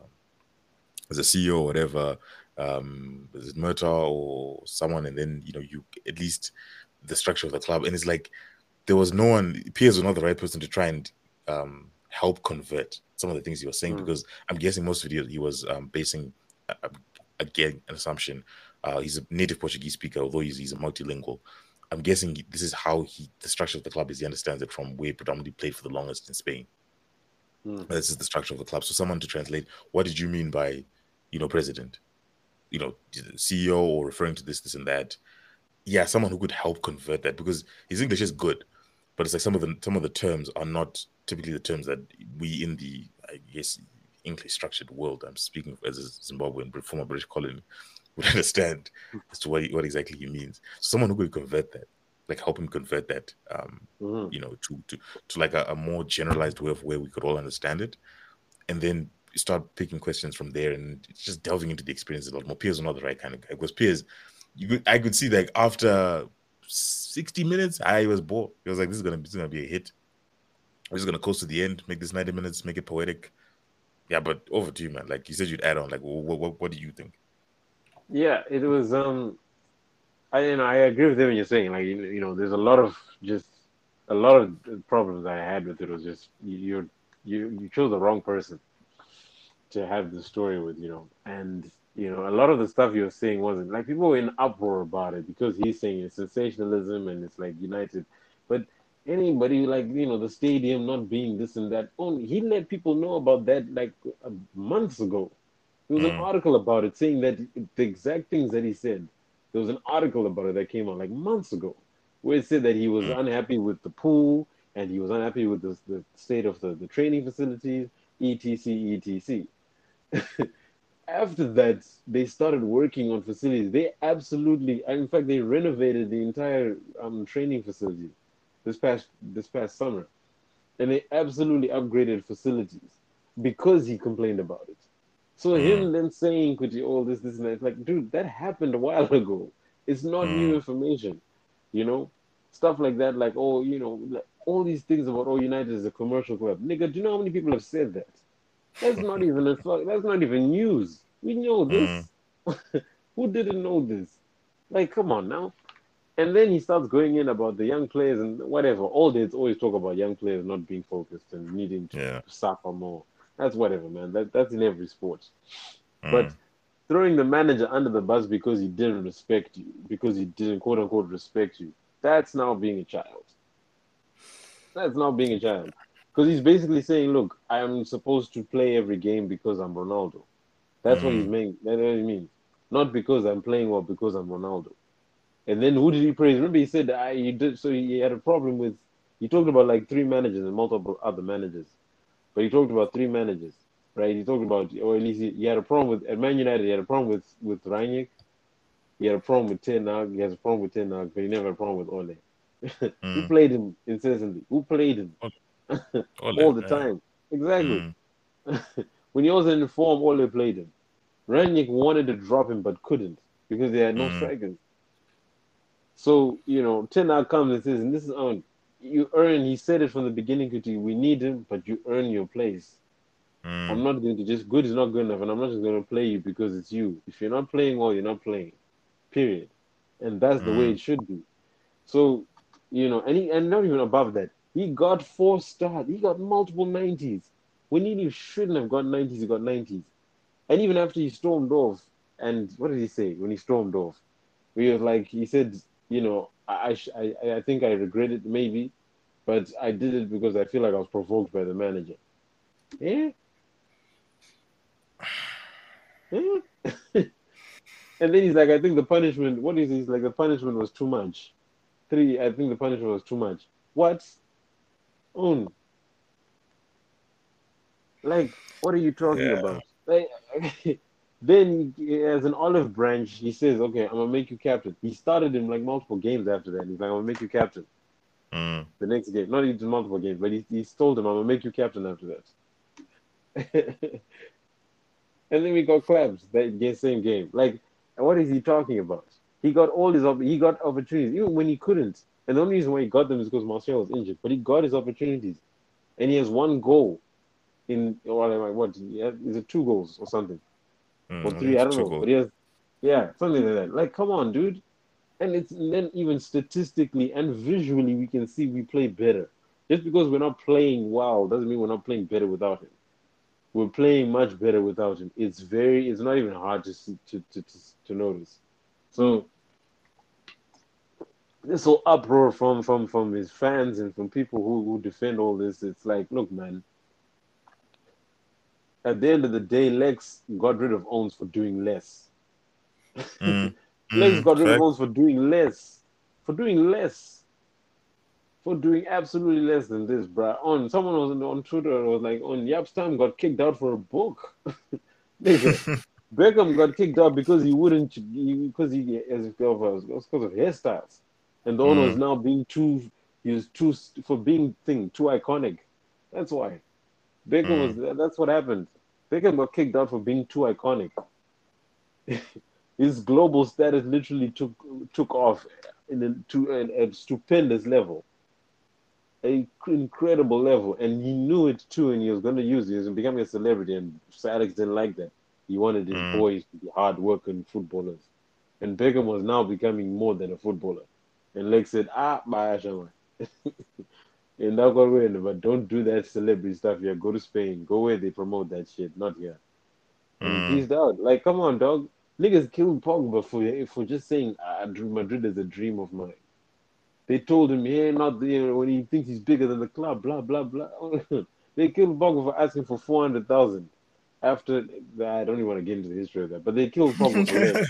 CEO or whatever, is it Murtaugh or someone, and then you at least the structure of the club, and it's like there was no one. Piers was not the right person to try and help convert some of the things he was saying because I'm guessing most of it he was basing again an assumption. He's a native Portuguese speaker, although he's a multilingual. I'm guessing this is how the structure of the club is. He understands it from where he predominantly played for the longest in Spain. This is the structure of the club. So someone to translate, what did you mean by, president, CEO, or referring to this and that? Yeah, someone who could help convert that because his English is good, but it's like some of the terms are not typically the terms that we in the, I guess, English structured world, I'm speaking as a Zimbabwean former British colony, would understand as to what exactly he means. So someone who could convert that, like help him convert that, to like a more generalized way of where we could all understand it, and then start picking questions from there and just delving into the experience a lot more. Piers was not the right kind of guy because Piers, I could see like after 60 minutes, I was bored. It was like, this is gonna be a hit. We're just gonna coast to the end, make this 90 minutes, make it poetic. Yeah, but over to you, man. Like you said, you'd add on. Like, what do you think? Yeah, it was. I agree with everything you're saying. Like there's a lot of problems I had with it. Was just you chose the wrong person to have the story with, and a lot of the stuff you were saying wasn't like people were in uproar about it because he's saying it's sensationalism and it's like United, but anybody like the stadium not being this and that. Only he let people know about that like months ago. There was an article about it saying that the exact things that he said. There was an article about it that came out like months ago, where it said that he was unhappy with the pool and he was unhappy with the state of the training facilities, etc. After that, they started working on facilities. They absolutely, in fact, they renovated the entire training facility this past summer, and they absolutely upgraded facilities because he complained about it. So him then saying, "Could you all this and that?" It's like, dude, that happened a while ago. It's not new information, you know, stuff like that. Like, oh, like, all these things about United is a commercial club. Nigga, do you know how many people have said that? That's not even that's not even news. We know this. Who didn't know this? Like, come on now. And then he starts going in about the young players and whatever. All day it's always talk about young players not being focused and needing to Yeah. suffer more. That's whatever, man. That's in every sport. But throwing the manager under the bus because he didn't respect you, because he didn't quote unquote respect you. That's now being a child. That's not being a child. Because he's basically saying, look, I'm supposed to play every game because I'm Ronaldo. That's what he's Mm, mean. That's what he means. Not because I'm playing well, because I'm Ronaldo. And then who did he praise? Remember, he said he did. So he had a problem with. He talked about like three managers and multiple other managers, but he talked about three managers, right? He talked about, or at least he had a problem with at Man United. He had a problem with Rangnick. He had a problem with Ten Hag. He has a problem with Ten Hag, but he never had a problem with Ole. Who mm. played him incessantly? Who played him Ole, Ole, all the yeah. time? Exactly. Mm, When he wasn't in form, Ole played him. Rangnick wanted to drop him but couldn't because they had no mm, strikers. So, Ten Hag comes and says, and this is on. You earn, he said it from the beginning to you, we need him, but you earn your place. I'm mm, not going to just, good is not good enough, and I'm not just going to play you because it's you. If you're not playing well, you're not playing. Period. And that's the way mm, it should be. So, and not even above that. He got 4 stars. He got multiple 90s. When he shouldn't have got 90s, he got 90s. And even after he stormed off, and what did he say when he stormed off? He was like, he said, I think I regret it maybe, but I did it because I feel like I was provoked by the manager. Yeah, yeah. And then he's like, I think the punishment. What is he? He's like, the punishment was too much. Three. I think the punishment was too much. What? On. Like, what are you talking yeah. about? Like, then as an olive branch, he says, "Okay, I'm gonna make you captain." He started in like multiple games after that. He's like, "I'm gonna make you captain." Mm, The next game, not even multiple games, but he told him, "I'm gonna make you captain after that." And then we got clapped that same game. Like, what is he talking about? He got all his he got opportunities even when he couldn't. And the only reason why he got them is because Martial was injured. But he got his opportunities, and he has one goal in what? Yeah, is it 2 goals or something or I think three? I it's don't two know. goals. But he has, yeah, something like that. Like, come on, dude. And then even statistically and visually, we can see we play better. Just because we're not playing well doesn't mean we're not playing better without him. We're playing much better without him. It's not even hard to see, to notice. So this whole uproar from his fans and from people who defend all this, it's like, look, man. At the end of the day, Lex got rid of Owens for doing less. Mm, Lex got rid of fact. Owens for doing less, for doing less, for doing absolutely less than this, bro. Someone was on Twitter was like, on Yap's time got kicked out for a book, nigga. Beckham got kicked out because he wouldn't because he as if because of hairstyles, and the owner was Mm, now being too he was too for being too iconic. That's why Beckham mm, was. That's what happened. Beckham got kicked out for being too iconic. His global status literally took off to a stupendous level, a incredible level, and he knew it too, and he was going to use it. He was becoming a celebrity, and Sir Alex didn't like that. He wanted his mm, boys to be hard-working footballers, and Beckham was now becoming more than a footballer. And Lex said, bye, Ashama. And now go away, but don't do that celebrity stuff here. Go to Spain. Go where they promote that shit, not here. And he mm, peaced out. Like, come on, dog. Niggas killed Pogba for just saying Madrid is a dream of mine. They told him, yeah, not when he thinks he's bigger than the club, blah blah blah. They killed Pogba for asking for 400,000. After I don't even want to get into the history of that, but they killed Pogba for less,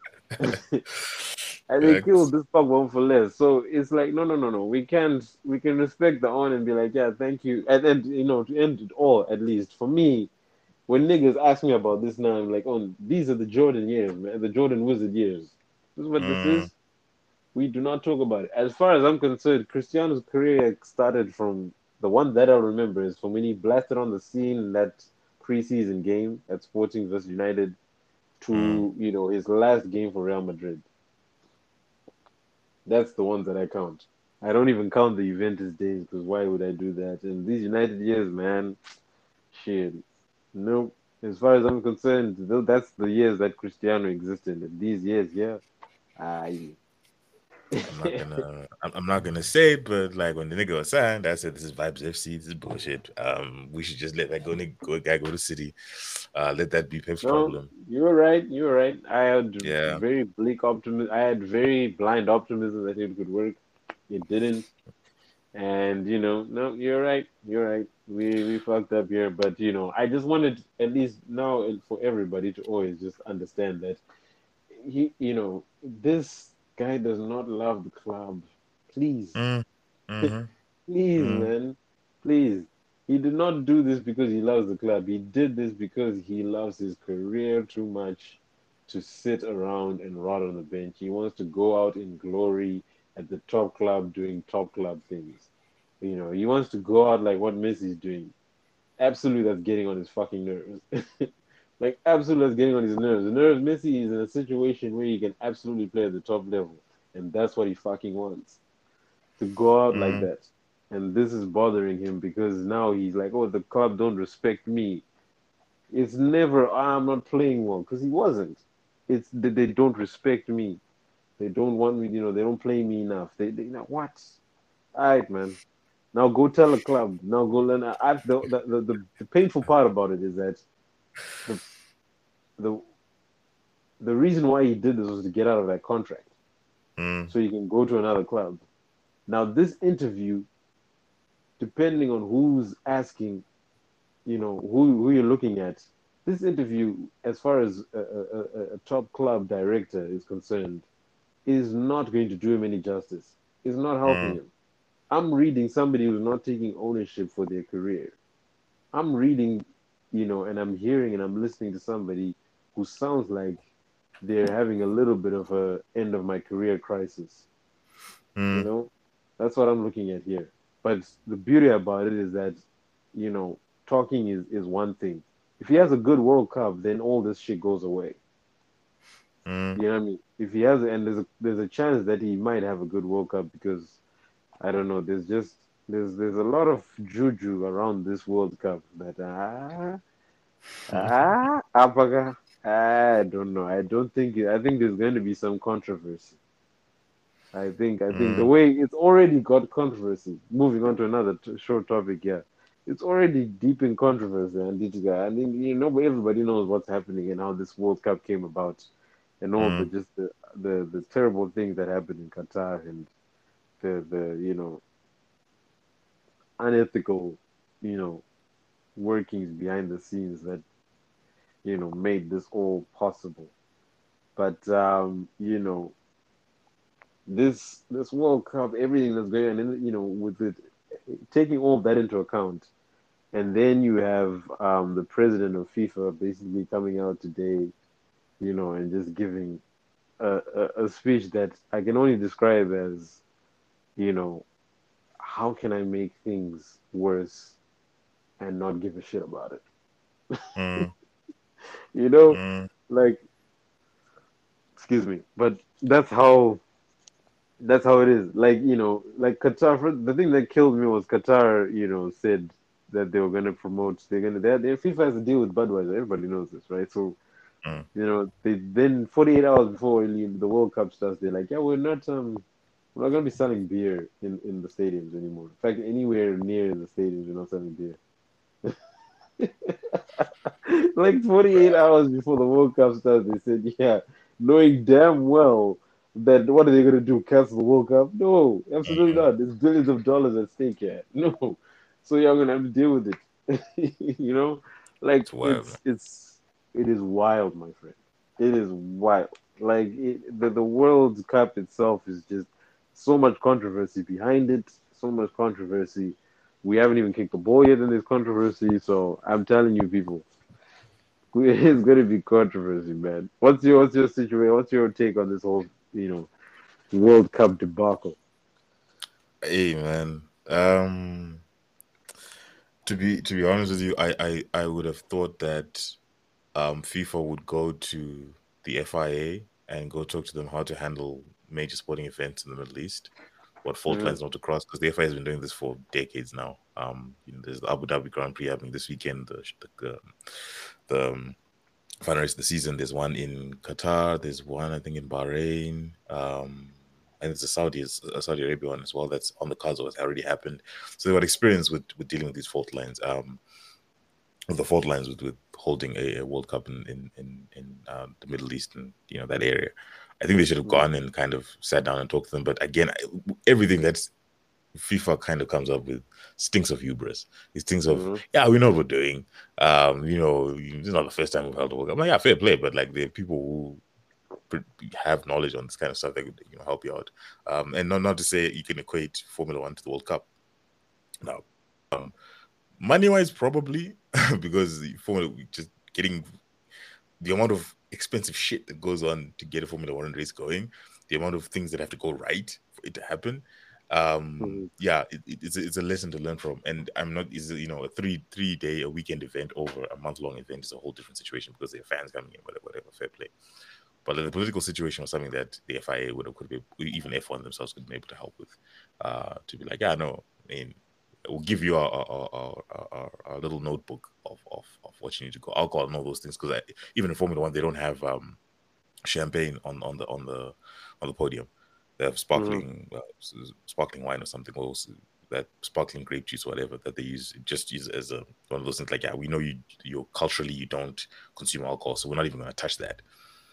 and they killed facts. this Pogba for less. So it's like, no, no, no, no. We can respect the on and be like, yeah, thank you, and to end it all at least for me. When niggas ask me about this now, I'm like, oh, these are the Jordan years, man, the Jordan Wizard years. This is what this Mm, is. We do not talk about it. As far as I'm concerned, Cristiano's career started from the one that I remember is from when he blasted on the scene in that preseason game at Sporting vs United mm, to his last game for Real Madrid. That's the ones that I count. I don't even count the Juventus days because why would I do that? And these United years, man, shit, nope. As far as I'm concerned, that's the years that Cristiano existed. And these years, yeah, I I'm not gonna say it, but like when the nigga was signed, I said this is Vibes FC, this is bullshit. We should just let that guy go to City. Let that be Pep's No, problem. you were right. You were right. I had Yeah. very bleak optimism. I had very blind optimism that it could work. It didn't. And no, you're right. You're right. We fucked up here, but I just wanted at least now for everybody to always just understand that this guy does not love the club. Please, Mm, mm-hmm, please, mm, man, please. He did not do this because he loves the club. He did this because he loves his career too much to sit around and rot on the bench. He wants to go out in glory at the top club doing top club things. He wants to go out like what Messi's doing. Absolutely, that's getting on his fucking nerves. Like, absolutely, that's getting on his nerves. The nerves, Messi is in a situation where he can absolutely play at the top level, and that's what he fucking wants to go out like mm, that. And this is bothering him because now he's like, oh, the club don't respect me. It's never, I'm not playing well, because he wasn't. It's that they don't respect me. They don't want me, they don't play me enough. They what? All right, man. Now go tell the club. Now go learn. The painful part about it is that the the the reason why he did this was to get out of that contract, mm, so he can go to another club. Now this interview, depending on who's asking, who you're looking at, this interview, as far as a top club director is concerned, is not going to do him any justice. It's not helping mm, him. I'm reading somebody who's not taking ownership for their career. I'm reading, and I'm hearing and I'm listening to somebody who sounds like they're having a little bit of a end of my career crisis. You mm, know, that's what I'm looking at here. But the beauty about it is that, you know, talking is one thing. If he has a good World Cup, then all this shit goes away. mm. You know what I mean? If he has, and there's a chance that he might have a good World Cup because I don't know. There's a lot of juju around this World Cup that apaga. I don't know. I think there's going to be some controversy. I think the Mm, way it's already got controversy. Moving on to another short topic here, it's already deep in controversy. And this guy, I mean, everybody knows what's happening and how this World Cup came about, and all the mm, just the terrible things that happened in Qatar and the unethical, you know, workings behind the scenes that made this all possible. But this World Cup, everything that's going on, and with it taking all that into account, and then you have the president of FIFA basically coming out today, and just giving a speech that I can only describe as, you know, how can I make things worse and not give a shit about it? mm, You know, mm, like, excuse me, but that's how it is. Like, like Qatar. The thing that killed me was Qatar. Said that they were going to promote. Their FIFA has to deal with Budweiser. Everybody knows this, right? So mm, they then 48 hours before the World Cup starts, they're like, yeah, we're not going to be selling beer in the stadiums anymore. In fact, anywhere near the stadiums, we're not selling beer. Like 48 hours before the World Cup starts, they said, yeah, knowing damn well that what are they going to do? Cancel the World Cup? No, absolutely mm. not. There's billions of dollars at stake here. No. So you're going to have to deal with it. Like It's wild, man. it is wild, my friend. It is wild. Like the World Cup itself is just so much controversy behind it, so much controversy. We haven't even kicked the ball yet in this controversy, so I'm telling you, people, it's going to be controversy, man. What's your situation? What's your take on this whole World Cup debacle? Hey, man. To be honest with you, I would have thought that FIFA would go to the FIA and go talk to them how to handle major sporting events in the Middle East, what fault Yeah, lines not to cross, because the FIA has been doing this for decades now. There's the Abu Dhabi Grand Prix happening this weekend. The final race of the season. There's one in Qatar. There's one I think in Bahrain. and it's a Saudi Arabia one as well. That's on the cards or has already happened. So they got experience with dealing with these fault lines. With the fault lines with holding a World Cup in the Middle East and that area. I think they should have gone and kind of sat down and talked to them. But again, everything that's FIFA kind of comes up with stinks of hubris. It stinks of, yeah, we know what we're doing. It's not the first time we've held a World Cup. Like, yeah, fair play, but like there are people who have knowledge on this kind of stuff that could help you out. And not to say you can equate Formula One to the World Cup. Now, money wise, probably because Formula just getting the amount of expensive shit that goes on to get a Formula One race going, the amount of things that have to go right for it to happen. Yeah, it's a lesson to learn from. And I'm not, a 3 day a weekend event over a month-long event is a whole different situation because there are fans coming in, whatever, fair play. But the political situation was something that the FIA could be, even F1 themselves could be able to help with, to be like, yeah, no, I mean, we'll give you a little notebook of what you need to go, alcohol and all those things, because even in Formula One they don't have champagne on the podium. They have sparkling wine or something, or that sparkling grape juice or whatever that they use as one of those things. Like, yeah, we know you culturally you don't consume alcohol, so we're not even going to touch that.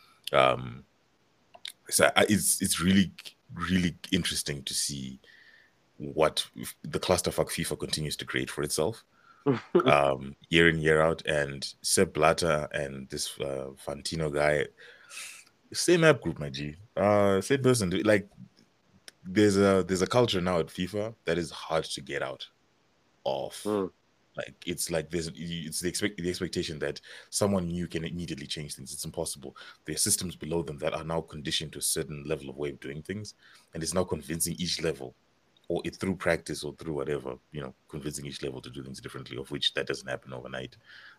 So it's really really interesting to see what the clusterfuck FIFA continues to create for itself, year in year out. And Sepp Blatter and this Fantino guy, same app group, my G, same person. Like, there's a culture now at FIFA that is hard to get out of. Like, it's like it's the expectation that someone new can immediately change things. It's impossible. There are systems below them that are now conditioned to a certain level of way of doing things, and it's now convincing each level, or it through practice or through whatever, convincing each level to do things differently, of which that doesn't happen overnight.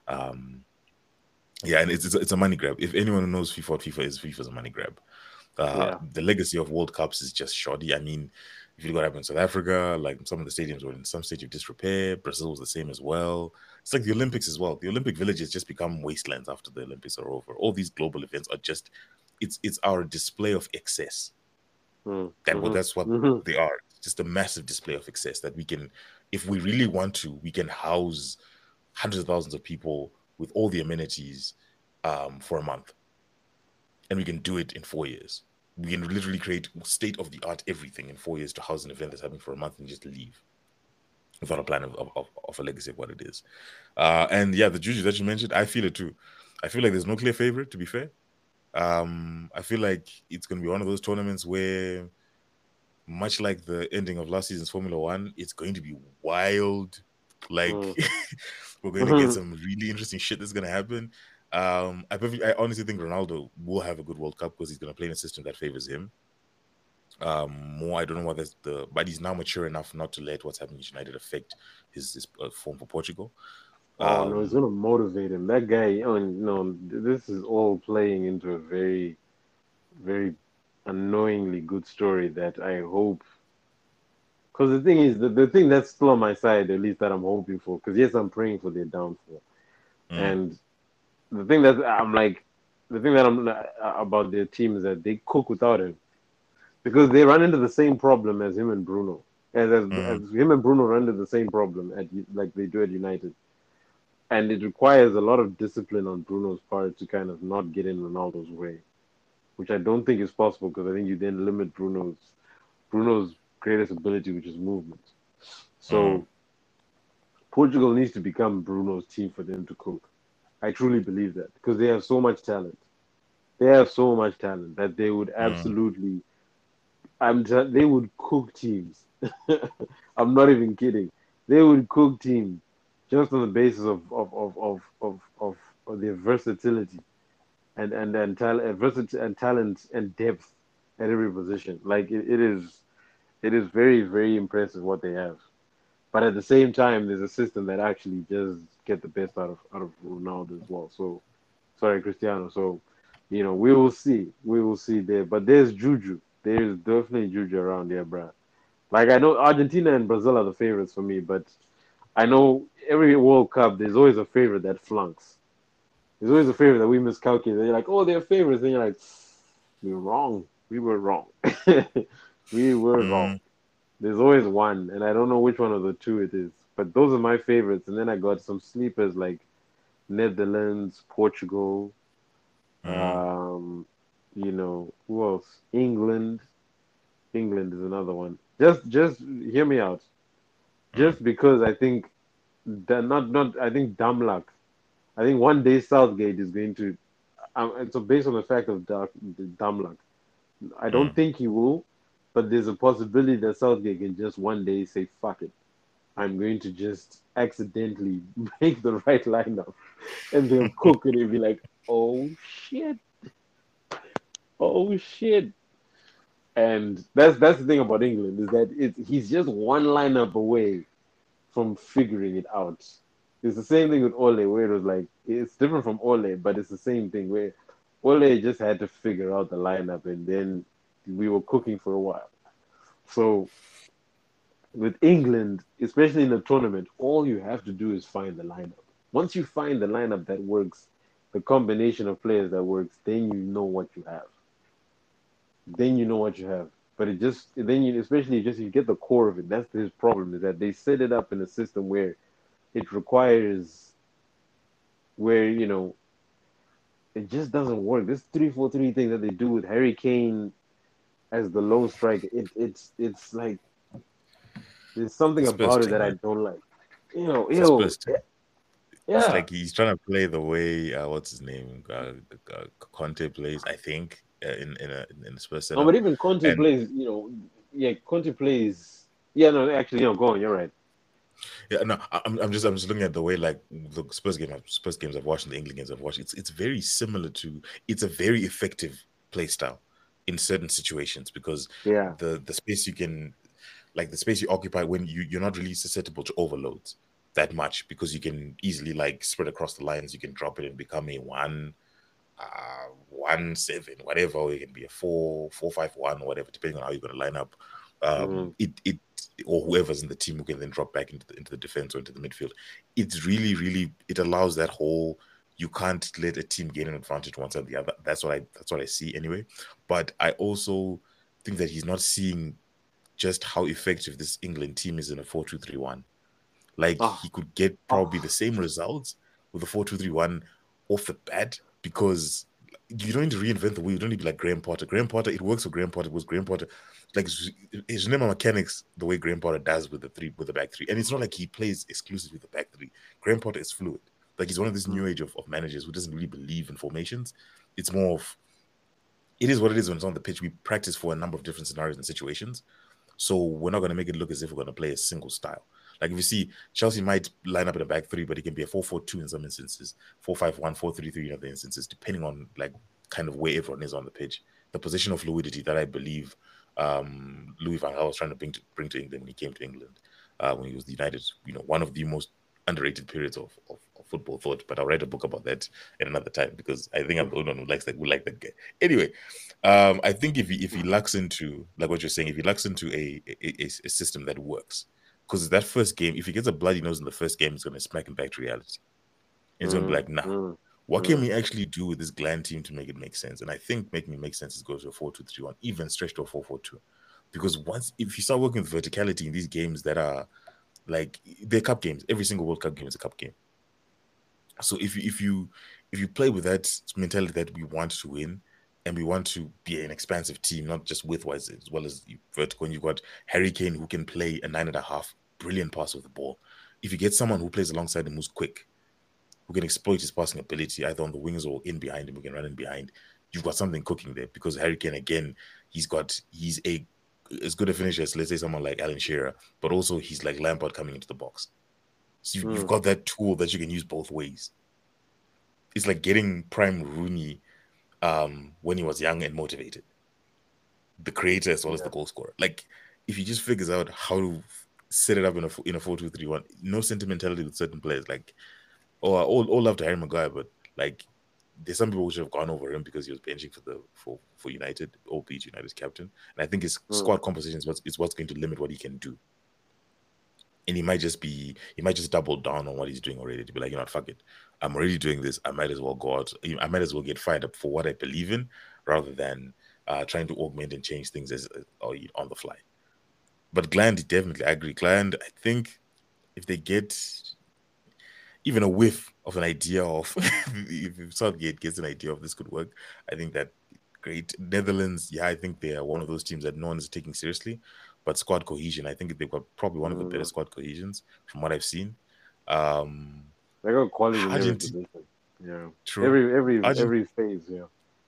Yeah, and it's a money grab. If anyone who knows FIFA, what FIFA is, FIFA's a money grab. The legacy of World Cups is just shoddy. I mean, if you look what happened in South Africa, like some of the stadiums were in some stage of disrepair. Brazil was the same as well. It's like the Olympics as well. The Olympic villages just become wastelands after the Olympics are over. All these global events are just, it's our display of excess. That's what they are. It's just a massive display of excess that we can, if we really want to, we can house hundreds of thousands of people with all the amenities for a month. And we can do it in 4 years. We can literally create state-of-the-art everything in 4 years to house an event that's happening for a month and just leave without a plan of a legacy of what it is. And yeah, the juju that you mentioned, I feel it too. I feel like there's no clear favorite, to be fair. I feel like it's going to be one of those tournaments where, much like the ending of last season's Formula One, it's going to be wild. Like, we're going to get some really interesting shit that's going to happen. I honestly think Ronaldo will have a good World Cup because he's going to play in a system that favors him. More, I don't know what but he's now mature enough not to let what's happening at United affect his form for Portugal. No, it's going to motivate him. That guy, this is all playing into a very, very annoyingly good story that I hope. Because the thing is, the thing that's still on my side, at least that I'm hoping for, because yes, I'm praying for their downfall. And the thing that I'm about their team is that they cook without him, because they run into the same problem as him and Bruno, as him and Bruno run into the same problem like they do at United, and it requires a lot of discipline on Bruno's part to kind of not get in Ronaldo's way, which I don't think is possible because I think you then limit Bruno's greatest ability, which is movement. So Portugal needs to become Bruno's team for them to cook. I truly believe that because they have so much talent. They have so much talent that they would absolutely, they would cook teams. I'm not even kidding. They would cook teams just on the basis of their versatility and talent and depth at every position. Like it is very, very impressive what they have. But at the same time, there's a system that actually does get the best out of Ronaldo as well. So, sorry, Cristiano. So, we will see. We will see there. But there's juju. There's definitely juju around there, bruh. Like, I know Argentina and Brazil are the favorites for me, but I know every World Cup, there's always a favorite that flunks. There's always a favorite that we miscalculate. You're like, oh, they're favorites. And you're like, we were wrong. We were wrong. We were wrong. Mm, There's always one, and I don't know which one of the two it is. But those are my favorites. And then I got some sleepers like Netherlands, Portugal, mm, um, who else? England. England is another one. Just hear me out. mm. Just because I think that not I think dumb luck. I think one day Southgate is going to. So based on the fact of dumb luck, I don't Mm. think he will, but there's a possibility that Southgate can just one day say, "Fuck it, I'm going to just accidentally make the right lineup," and they'll cook it and be like, "Oh shit, oh shit." And that's the thing about England is that he's just one lineup away from figuring it out. It's the same thing with Ole, where it was like it's different from Ole, but it's the same thing where Ole just had to figure out the lineup, and then we were cooking for a while. So with England, especially in a tournament, all you have to do is find the lineup. Once you find the lineup that works, the combination of players that works, then you know what you have. Then you know what you have. But it just then you especially just you get the core of it. That's his problem is that they set it up in a system where it requires where it just doesn't work. This 3-4-3 thing that they do with Harry Kane as the lone striker, it's like there's The something Spurs about it team, that I man. don't like. It's a Spurs team. It's Yeah. like he's trying to play the way what's his name, Conte plays. I think in the Spurs No, setup, but even Conte and plays, yeah, Conte plays. Yeah, no, actually, go on. You're right. yeah, no, I'm just looking at the way like the Spurs games I've watched and the England games I've watched. It's very similar to. It's a very effective play style in certain situations because Yeah. the space you can like the space you occupy when you're not really susceptible to overloads that much because you can easily like spread across the lines. You can drop it and become a 1-7, whatever, or it can be a 4-4-5-1, whatever, depending on how you're going to line up. Mm. It or whoever's in the team who can then drop back into the defense or into the midfield. It's really it allows that whole you can't let a team gain an advantage one side or the other. That's what I see anyway. But I also think that he's not seeing just how effective this England team is in a 4-2-3-1. Like Oh, he could get oh. probably the same results with a 4-2-3-1 off the bat because you don't need to reinvent the wheel. You don't need to be like Graham Potter. Graham Potter, it works for Graham Potter. It was Graham Potter, like his name mechanics the way Graham Potter does with the back three. And it's not like he plays exclusively with the back three. Graham Potter is fluid. Like he's one of this new Mm. age of managers who doesn't really believe in formations. It's more of it is what it is when it's on the pitch. We practice for a number of different scenarios and situations. So we're not going to make it look as if we're going to play a single style. Like if you see Chelsea might line up in a back three, but it can be a 4-4-2 in some instances, 4-5-1, 4-3-3 in other instances, depending on like kind of where everyone is on the pitch. The positional fluidity that I believe Louis van Gaal was trying to bring to England when he came to England, when he was the United, one of the most underrated periods of football thought. But I'll write a book about that at another time because I think I'm the only one who like that guy. Anyway, I think if he lucks into like what you're saying, if he lucks into a system that works, because that first game, if he gets a bloody nose in the first game, it's going to smack him back to reality. It's going to be Mm. like, nah, Mm. what can Mm. we actually do with this Glenn team to make it make sense? And I think making it make sense is go to a 4-2-3-1, even stretch to a 4-4-2. Because if you start working with verticality in these games that are like they're cup games, every single World Cup game is a cup game. So if you play with that mentality that we want to win and we want to be an expansive team, not just widthwise as well as vertical, and you've got Harry Kane who can play a 9.5, brilliant pass with the ball. If you get someone who plays alongside him who's quick, who can exploit his passing ability either on the wings or in behind him, who can run in behind, you've got something cooking there because Harry Kane again, he's a as good a finisher as let's say someone like Alan Shearer, but also he's like Lampard coming into the box. So you've Mm. got that tool that you can use both ways. It's like getting prime Rooney when he was young and motivated, the creator as well as the Yeah. goal scorer. Like if he just figures out how to set it up in a 4-2-3-1, no sentimentality with certain players. Like all love to Harry Maguire, but like there's some people who should have gone over him because he was benching for United, albeit United's captain. And I think his Mm. squad composition is what's going to limit what he can do and he might just double down on what he's doing already to be like, you know what, fuck it, I'm already doing this. I might as well go out. I might as well get fired up for what I believe in, rather than trying to augment and change things as or on the fly. But Gland, definitely, I agree. Gland, I think if they get even a whiff of an idea of if Southgate gets an idea of this could work, I think that great. Netherlands, yeah, I think they are one of those teams that no one is taking seriously. But squad cohesion, I think they've got probably one of the better Mm. squad cohesions from what I've seen. Um They got quality in every Argentina, position. Yeah, true. Argent, every phase. Yeah.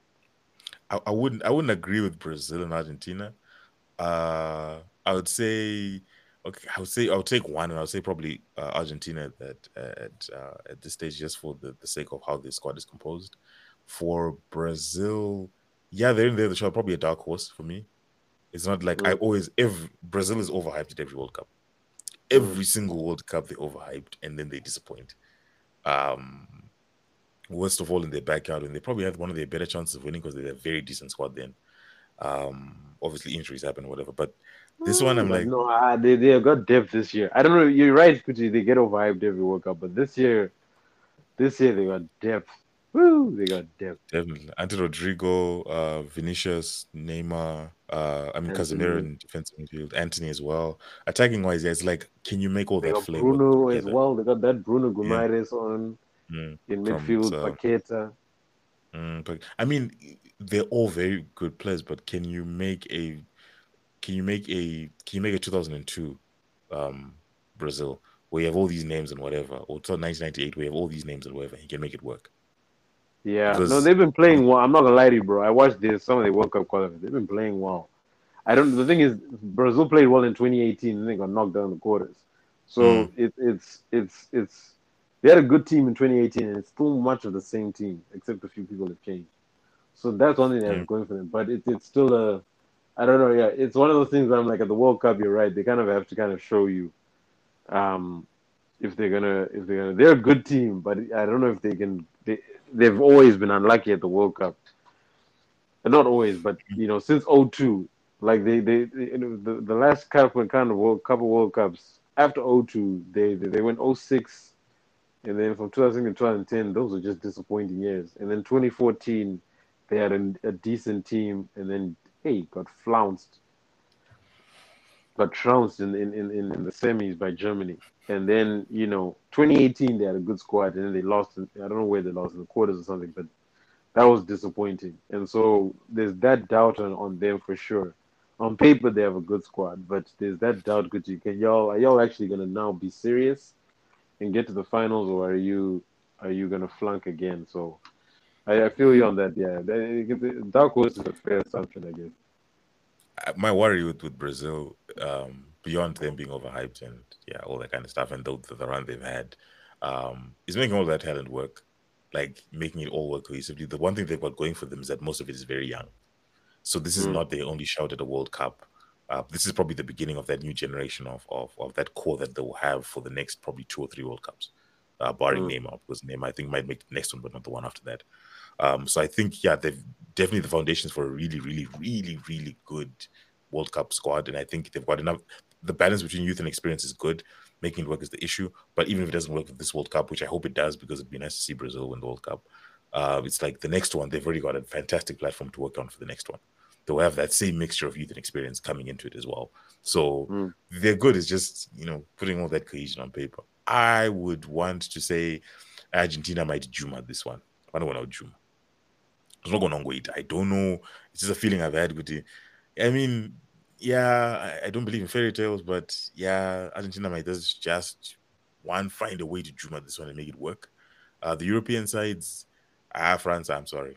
I wouldn't agree with Brazil and Argentina. I would say, okay, I would take one, and I would say probably Argentina at this stage, just for the sake of how the squad is composed. For Brazil, yeah, they're in there. They're probably a dark horse for me. It's not like I Mm, always every Brazil is overhyped at every World Cup. mm. Every single World Cup they overhyped and then they disappoint. Um, Worst of all in their backyard, and they probably had one of their better chances of winning because they're a very decent squad then. Obviously injuries happen, whatever. But this one, I'm But like, no, they have got depth this year. I don't know. You're right, Kuti. They get overhyped every World Cup, but this year they got depth. Woo, they got depth. definitely. Ante Rodrigo, Vinicius, Neymar, I mean Casemiro Anthony, in defensive midfield, Anthony as well. Attacking wise, yeah, it's like, can you make all they that got flavor Bruno as together? well. They got that Bruno Yeah. Guimaraes on in From midfield. Paqueta. but I mean, they're all very good players, but can you make a 2002 um Brazil where you have all these names and whatever, or 1998 where you have all these names and whatever, and you can make it work? Yeah, no, Because they've been playing well. I'm not gonna lie to you, bro. I watched some of the World Cup qualifiers. They've been playing well. I don't. The thing is, Brazil played well in 2018, and they got knocked down in the quarters. So mm, it's they had a good team in 2018, and it's still much of the same team, except a few people have changed. So that's one thing they mm, have going for them. But it's still a I don't know. Yeah, it's one of those things where I'm like at the World Cup. You're right. They kind of have to kind of show you um, if they're gonna they're a good team, but I don't know if they can. They've always been unlucky at the World Cup. Not always, but since '02, like the last couple kind of couple World Cups after '02, they went '06, and then from 2000 to 2010, those were just disappointing years. And then 2014, they had a decent team, and then hey, got trounced in the semis by Germany. And then 2018 they had a good squad, and then they lost. I don't know where they lost in the quarters or something, but that was disappointing. And so there's that doubt on them for sure. On paper they have a good squad, but there's that doubt. Could you can y'all are y'all actually gonna now be serious and get to the finals, or are you gonna flunk again? So I feel you on that. Yeah, dark horse is a fair assumption, I guess. my worry with Brazil, beyond them being overhyped and yeah, all that kind of stuff, and the run they've had, is making all that talent work, like making it all work cohesively. The one thing they've got going for them is that most of it is very young. So this is Mm, not their only shout at a World Cup. This is probably the beginning of that new generation of that core that they will have for the next probably 2 or 3 World Cups, barring mm, Neymar, because Neymar I think might make the next one, but not the one after that. So I think yeah, they've definitely the foundations for a really, really, really, really good World Cup squad, and I think they've got enough. The balance between youth and experience is good. Making it work is the issue, but even if it doesn't work with this World Cup, which I hope it does, because it'd be nice to see Brazil win the World Cup. It's like the next one, they've already got a fantastic platform to work on for the next one. They'll have that same mixture of youth and experience coming into it as well. So mm. they're good. It's just putting all that cohesion on paper. I would want to say Argentina might Juma this one. I don't want to Juma. It's not going on wait. I don't know. It's just a feeling I've had with it. I mean, yeah, I don't believe in fairy tales, but yeah, Argentina might just one find a way to Juma this one and make it work. The European sides, France, I'm sorry.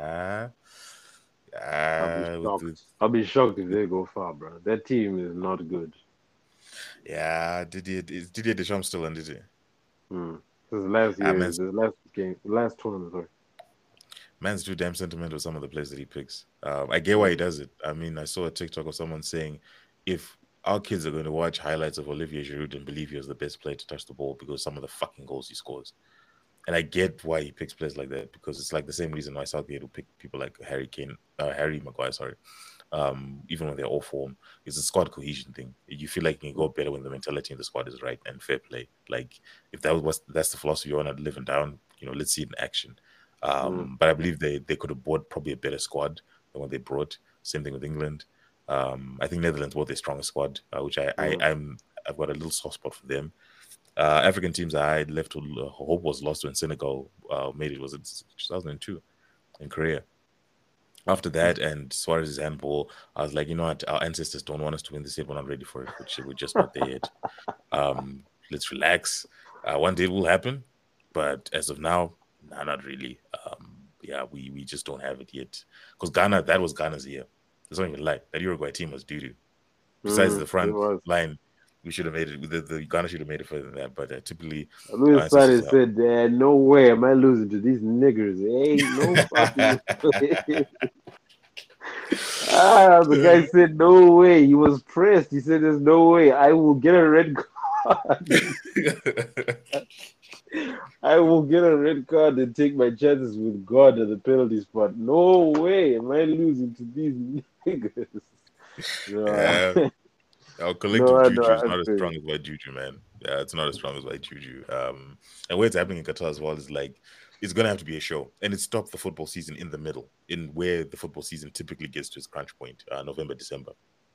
I'll be With shocked. I'll be shocked if they go far, bro. That team is not good. yeah, Didier Deschamps still on, did he? Mm. This is last Ah, year, the last game, last tournament. Sorry. man's too damn sentimental with some of the players that he picks. I get why he Mm, does it. I mean, I saw a TikTok of someone saying if our kids are going to watch highlights of Olivier Giroud and believe he was the best player to touch the ball because some of the fucking goals he scores. And I get why he picks players like that because it's like the same reason why Southgate will pick people like Harry Kane, Harry Maguire, sorry, even when they're off form. It's a squad cohesion thing. You feel like you can go better when the mentality in the squad is right and fair play. Like if that's the philosophy you want to live and down, let's see it in action. But I believe they could have bought probably a better squad than what they brought. Same thing with England. I think Netherlands bought their strongest squad, which I've got a little soft spot for them. African teams I had left to hope was lost when Senegal made it. Was it 2002 in Korea? After that and Suarez's handball, I was like, you know what? Our ancestors don't want us to win this yet. We're not ready for it. We're just not there yet. Let's relax. One day it will happen, but as of now, nah, not really. We just don't have it yet. Because Ghana, that was Ghana's year. There's not even lie. That Uruguay team was doo-doo. Besides the front line, we should have made it. The Ghana should have made it further than that. But typically, Luis Suarez said, "No way am I losing to these niggers. Ain't no fucking way." The guy said, "No way." He was pressed. He said, "There's no way. I will get a red card. I will get a red card and take my chances with God at the penalty spot. No way am I losing to these niggas." Yeah. Our collective juju is not as strong as white juju, man. Yeah, it's not as strong as white juju. And where it's happening in Qatar as well is like it's gonna have to be a show, and it stopped the football season in the middle, in where the football season typically gets to its crunch point, November, December.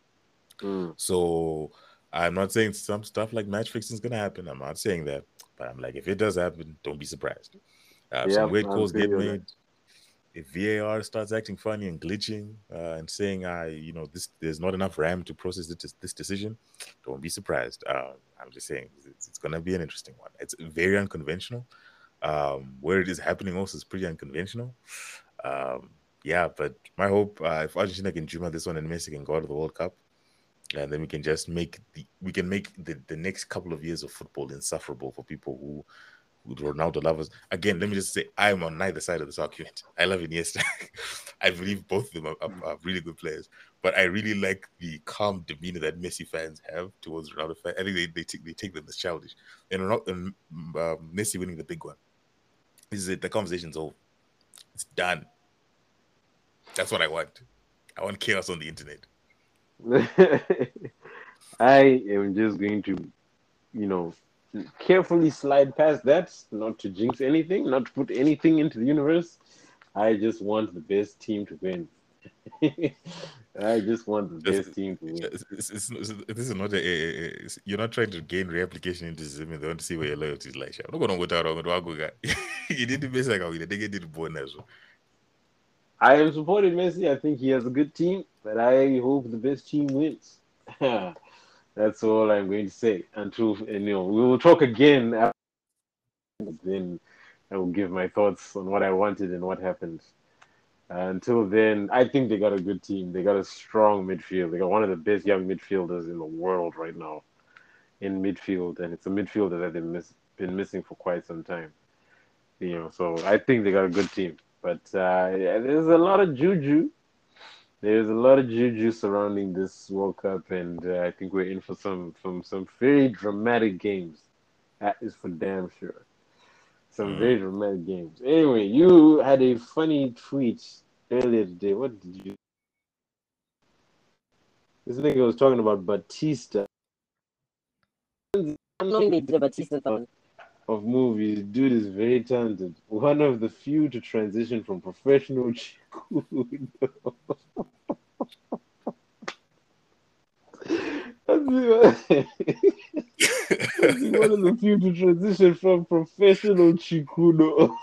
So I'm not saying some stuff like match fixing is gonna happen. I'm not saying that, but I'm like, if it does happen, don't be surprised. Some weird calls get made. If VAR starts acting funny and glitching and saying, there's not enough RAM to process this decision, don't be surprised. I'm just saying it's going to be an interesting one. It's very unconventional. Where it is happening also is pretty unconventional. But my hope, if Argentina can Juma this one and Messi can go to the World Cup, and then we can just make the next couple of years of football insufferable for people who Ronaldo lovers. Again, let me just say, I'm on neither side of this argument. I love Iniesta. I believe both of them are really good players, but I really like the calm demeanor that Messi fans have towards Ronaldo fans. I think they take them as childish. And Messi winning the big one, this is it. The conversation's over. It's done. That's what I want. I want chaos on the internet. I am just going to, carefully slide past that, not to jinx anything, not to put anything into the universe. I just want the best team to win. I just want the best team to win. This is not you're not trying to gain reapplication into the system. They want to see where your loyalty is like. I'm not going to go down with guy. You did the best like they get the bonus. I am supporting Messi. I think he has a good team, but I hope the best team wins. That's all I'm going to say. Until we will talk again. Then I will give my thoughts on what I wanted and what happened. Until then, I think they got a good team. They got a strong midfield. They got one of the best young midfielders in the world right now in midfield, and it's a midfielder that they've been missing for quite some time. So I think they got a good team. But there's a lot of juju. There's a lot of juju surrounding this World Cup, and I think we're in for some very dramatic games. That is for damn sure. Some very dramatic games. Anyway, you had a funny tweet earlier today. What did you? This nigga was talking about Batista. I'm not even a Batista fan of movies. Dude is very talented. One of the few to transition from professional Chikudo. One of the few to transition from professional Chikudo.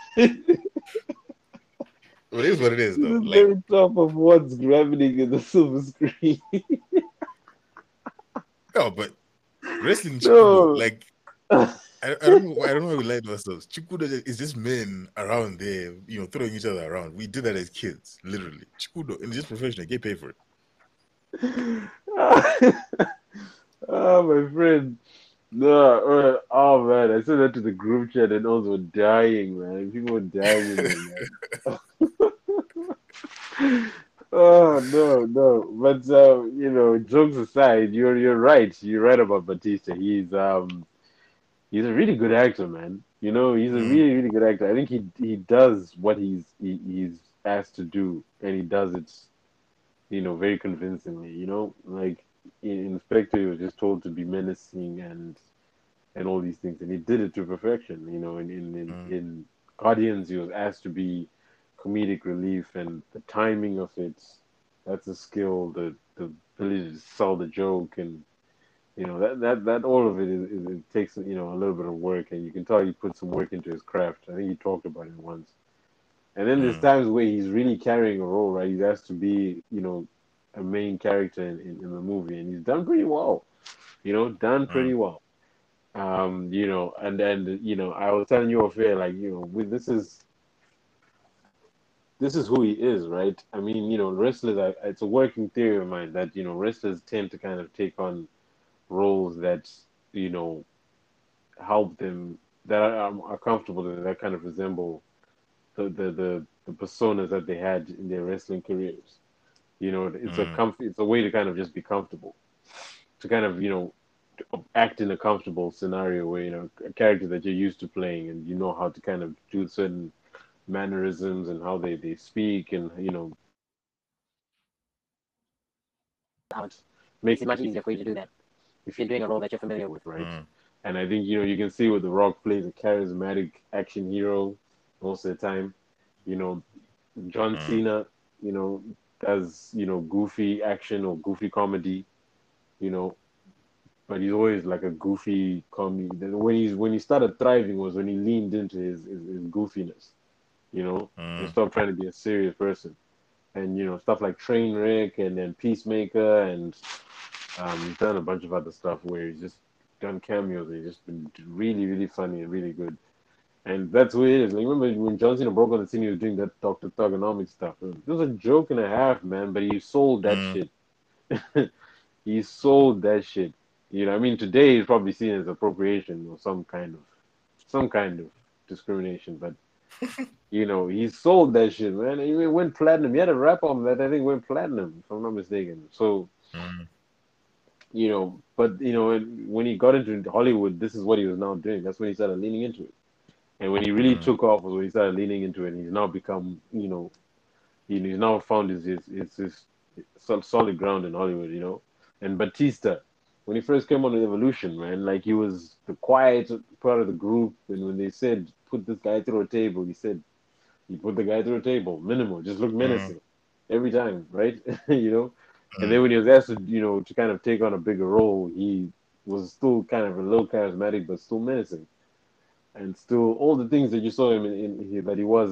It is what it is, though. The very top of what's grabbing in the silver screen. No, but wrestling Chikudo, I don't know why we lie to ourselves. Chikudo is just men around there, throwing each other around. We did that as kids, literally. Chikudo, and it's just professional. Get paid for it. Oh, my friend. No, oh man, I said that to the group chat and those were dying, man. People were dying, man. Oh no. But jokes aside, you're right. You're right about Batista. He's a really good actor, man. He's a really, really good actor. I think he does what he's asked to do, and he does it very convincingly. Like in Spectre, he was just told to be menacing and all these things, and he did it to perfection. In Guardians, he was asked to be comedic relief, and the timing of it—that's a skill. The ability to sell the joke, and that all of it it takes a little bit of work, and you can tell he put some work into his craft. I think he talked about it once. And then there's Mm, times where he's really carrying a role, right? He's asked to be a main character in the movie, and he's done pretty well. Done pretty mm, well. And then I was telling you off air, like this is who he is, right? I mean, wrestlers. It's a working theory of mine that wrestlers tend to kind of take on roles that you know help them that are comfortable that kind of resemble the personas that they had in their wrestling careers. mm, It's a way to kind of just be comfortable, to kind of act in a comfortable scenario where a character that you're used to playing, and you know how to kind of do certain mannerisms and how they speak, and makes it much easier for you to do that if you're doing a role that you're familiar with, right? mm, And I think you can see with The Rock plays a charismatic action hero most of the time. You know, John mm, Cena, you know, does goofy action or goofy comedy, you know, but he's always like a goofy comedy. Then when he started thriving was when he leaned into his goofiness, and mm, stopped trying to be a serious person. And stuff like Trainwreck and then Peacemaker, and he's done a bunch of other stuff where he's just done cameos and he's just been really, really funny and really good. And that's who it is. Like, remember when John Cena broke on the scene, he was doing that Dr. Thugonomics stuff. It was a joke and a half, man, but he sold that mm. shit. He sold that shit. I mean, today it's probably seen as appropriation or some kind of discrimination, but he sold that shit, man. He went platinum. He had a rap album that I think went platinum, if I'm not mistaken. So, Mm, but when he got into Hollywood, this is what he was now doing. That's when he started leaning into it. And when he really mm, took off was when he started leaning into it. And he's now become, he's now found his solid ground in Hollywood, And Batista, when he first came on the Evolution, man, like he was the quiet part of the group. And when they said, put this guy through a table, he put the guy through a table, minimal, just look mm, menacing every time, right? you know. And then mm, when he was asked to kind of take on a bigger role, he was still kind of a little charismatic, but still menacing, and still all the things that you saw him that he was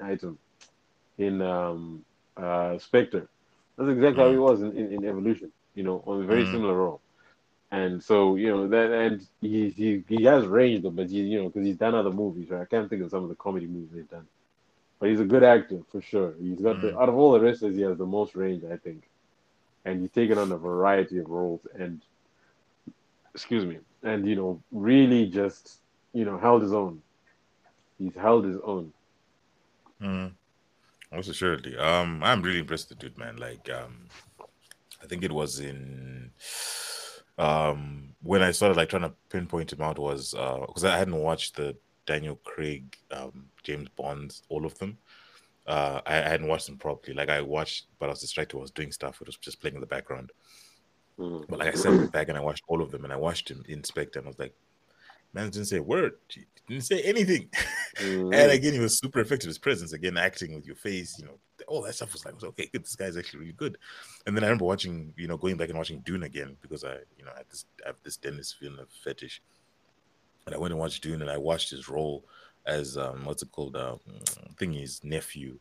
in Spectre. That's exactly how he mm, was in Evolution. On a very mm, similar role. And so that, and he has range though, but because he's done other movies, right? I can't think of some of the comedy movies they've done. But he's a good actor for sure. He's got mm, out of all the wrestlers, he has the most range, I think. And he's taken on a variety of roles, and excuse me, and really just held his own. He's held his own. mm. Most assuredly. I'm really impressed with the dude, man. Like, I think it was in when I started like trying to pinpoint him out was because I hadn't watched the Daniel Craig James Bonds, all of them. I hadn't watched them properly. Like I watched, but I was distracted. I was doing stuff. It was just playing in the background. Mm. But like I sat back and I watched all of them, and I watched him inspect, and I was like, man didn't say a word. He didn't say anything. And Mm. again, he was super effective. His presence, again, acting with your face, all that stuff was like, okay, good. This guy's actually really good. And then I remember watching, going back and watching Dune again because I have this Dennis Villeneuve fetish. And I went and watched Dune and I watched his role as what's it called? I think his nephew,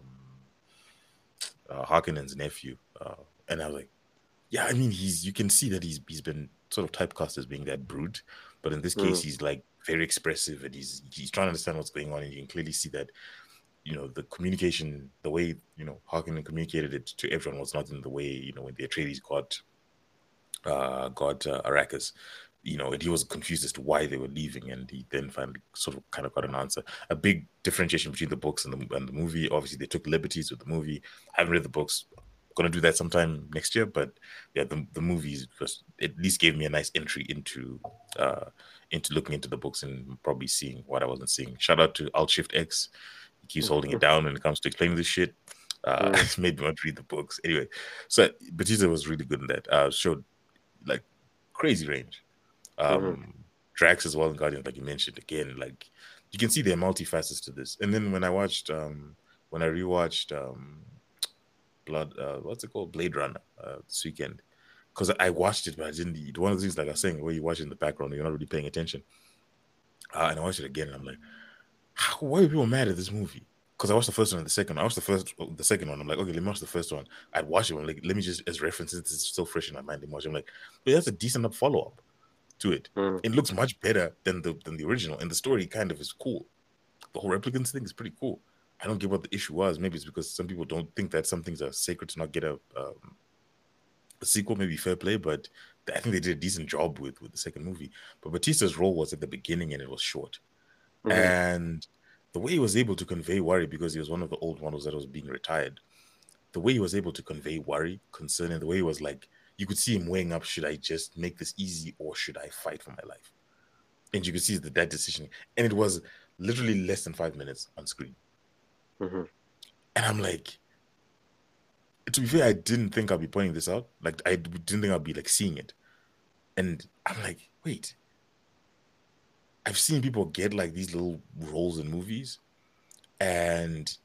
Harkonnen's nephew. And I was like, yeah, I mean, you can see that he's been sort of typecast as being that brute, but in this case, Mm. he's like very expressive and he's trying to understand what's going on, and you can clearly see that the communication, the way Harkonnen communicated it to everyone was not in the way when the Atreides got Arrakis. And he was confused as to why they were leaving, and he then finally sort of kind of got an answer. A big differentiation between the books and the movie. Obviously, they took liberties with the movie. I haven't read the books. Gonna do that sometime next year, but yeah, the movies just at least gave me a nice entry into looking into the books and probably seeing what I wasn't seeing. Shout out to Alt Shift X. He keeps holding it down when it comes to explaining this shit. Mm, Made me want to read the books. Anyway, so Batista was really good in that. Showed like crazy range. mm-hmm, Drax as well in Guardians, like you mentioned again, like you can see there are multifacets to this. And then when I rewatched what's it called, Blade Runner, this weekend, because I watched it, but I didn't. One of the things, like I was saying, where you watch it in the background, you're not really paying attention. And I watched it again, and I'm like, why are people mad at this movie? Because I watched the first one and the second. I watched the second one. I'm like, okay, let me watch the first one. I'd watch it. I'm like, let me just as references. It's still fresh in my mind. I'm like, but that's a decent up follow up to it. mm, It looks much better than the original, and the story kind of is cool. The whole replicants thing is pretty cool. I don't get what the issue was. Maybe it's because some people don't think that some things are sacred to not get a sequel. Maybe fair play, but I think they did a decent job with the second movie. But Batista's role was at the beginning, and it was short. mm-hmm, And the way he was able to convey worry, because he was one of the old models that was being retired, the way he was able to convey worry concerning the way he was like, you could see him weighing up, should I just make this easy or should I fight for my life? And you could see that decision. And it was literally less than 5 minutes on screen. mm-hmm. And I'm like, to be fair, I didn't think I'd be pointing this out. Like, I didn't think I'd be like seeing it. And I'm like, wait, I've seen people get like these little roles in movies, and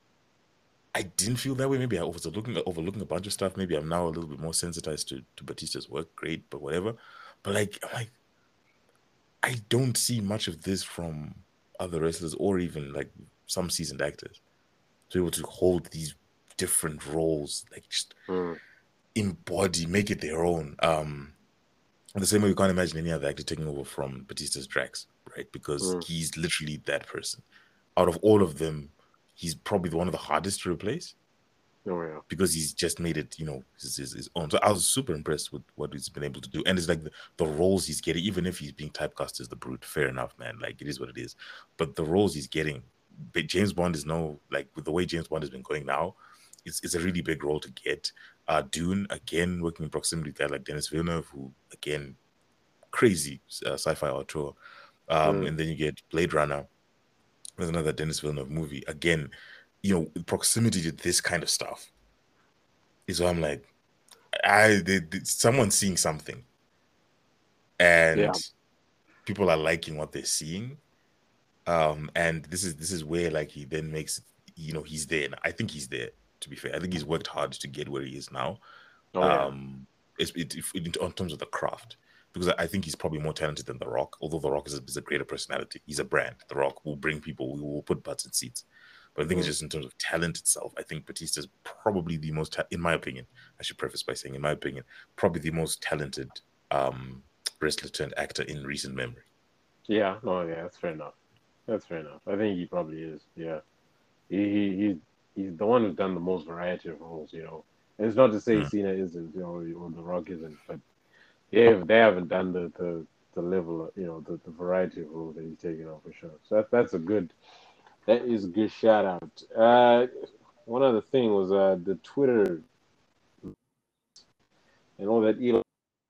I didn't feel that way. Maybe I was overlooking a bunch of stuff. Maybe I'm now a little bit more sensitized to Batista's work. Great, but whatever. But like, I'm like, I don't see much of this from other wrestlers or even like some seasoned actors to be able to hold these different roles, like just Mm, embody, make it their own. The same way you can't imagine any other actor taking over from Batista's Drax, right? Because mm. he's literally that person. Out of all of them, he's probably the one of the hardest to replace Oh yeah. because he's just made it, his own. So I was super impressed with what he's been able to do. And it's like the roles he's getting, even if he's being typecast as the brute, fair enough, man. Like it is what it is. But the roles he's getting, but James Bond is no, like with the way James Bond has been going now, it's a really big role to get. Dune, again, working in proximity with a guy like Dennis Villeneuve, who, again, crazy sci-fi auteur. Mm, And then you get Blade Runner. There's another Dennis Villeneuve movie. Again, proximity to this kind of stuff is why I'm like, someone's seeing something, yeah. and people are liking what they're seeing. And this is where like he then makes, he's there. And I think he's there. To be fair, I think he's worked hard to get where he is now. Oh yeah. Um, in terms of the craft, because I think he's probably more talented than The Rock. Although The Rock is a greater personality, he's a brand. The Rock will bring people, we will put butts in seats. But I think it's Mm, just in terms of talent itself. I think Batista is probably the most, in my opinion. I should preface by saying, in my opinion, probably the most talented um, wrestler turned actor in recent memory. yeah. No, yeah. That's fair enough. That's fair enough. I think he probably is. Yeah. He's the one who's done the most variety of roles. And it's not to say Mm. Cena isn't, or The Rock isn't, but yeah, they haven't done the level of, the variety of roles that he's taken on for sure. So that is a good shout out. One other thing was the Twitter and all that Elon.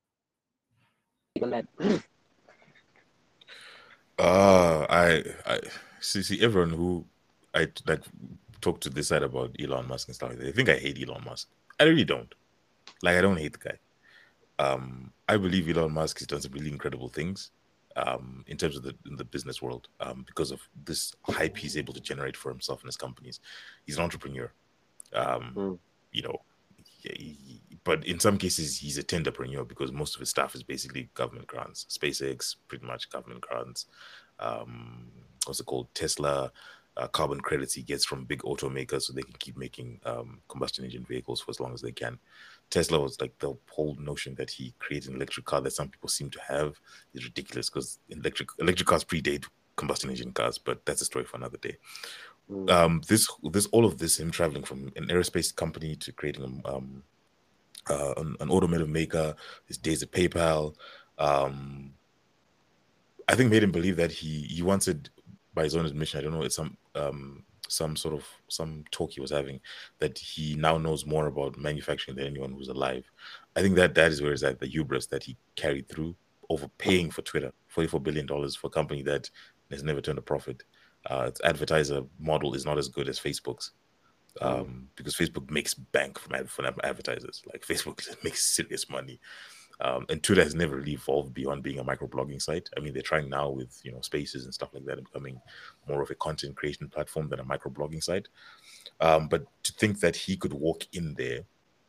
I see everyone who I like talk to this side about Elon Musk and stuff like that. They think I hate Elon Musk. I really don't. Like I don't hate the guy. I believe Elon Musk has done some really incredible things in terms of in the business world because of this hype he's able to generate for himself and his companies. He's an entrepreneur. Um, Mm, you know, but in some cases he's a tenderpreneur because most of his stuff is basically government grants. SpaceX, pretty much government grants. What's it called? Tesla. Carbon credits he gets from big automakers so they can keep making combustion engine vehicles for as long as they can. Tesla was like the whole notion that he created an electric car that some people seem to have is ridiculous because electric cars predate combustion engine cars, but that's a story for another day. mm, This all of this him traveling from an aerospace company to creating an automotive maker, his days at PayPal, um, I think made him believe that he wanted, by his own admission, I don't know, it's some sort of some talk he was having that he now knows more about manufacturing than anyone who's alive. I think that is where it's at, the hubris that he carried through, overpaying for Twitter, $44 billion for a company that has never turned a profit. Its advertiser model is not as good as Facebook's. because Facebook makes bank from advertisers. Like Facebook makes serious money. And Twitter has never really evolved beyond being a microblogging site. I mean, they're trying now with spaces and stuff like that, and becoming more of a content creation platform than a microblogging site. But to think that he could walk in there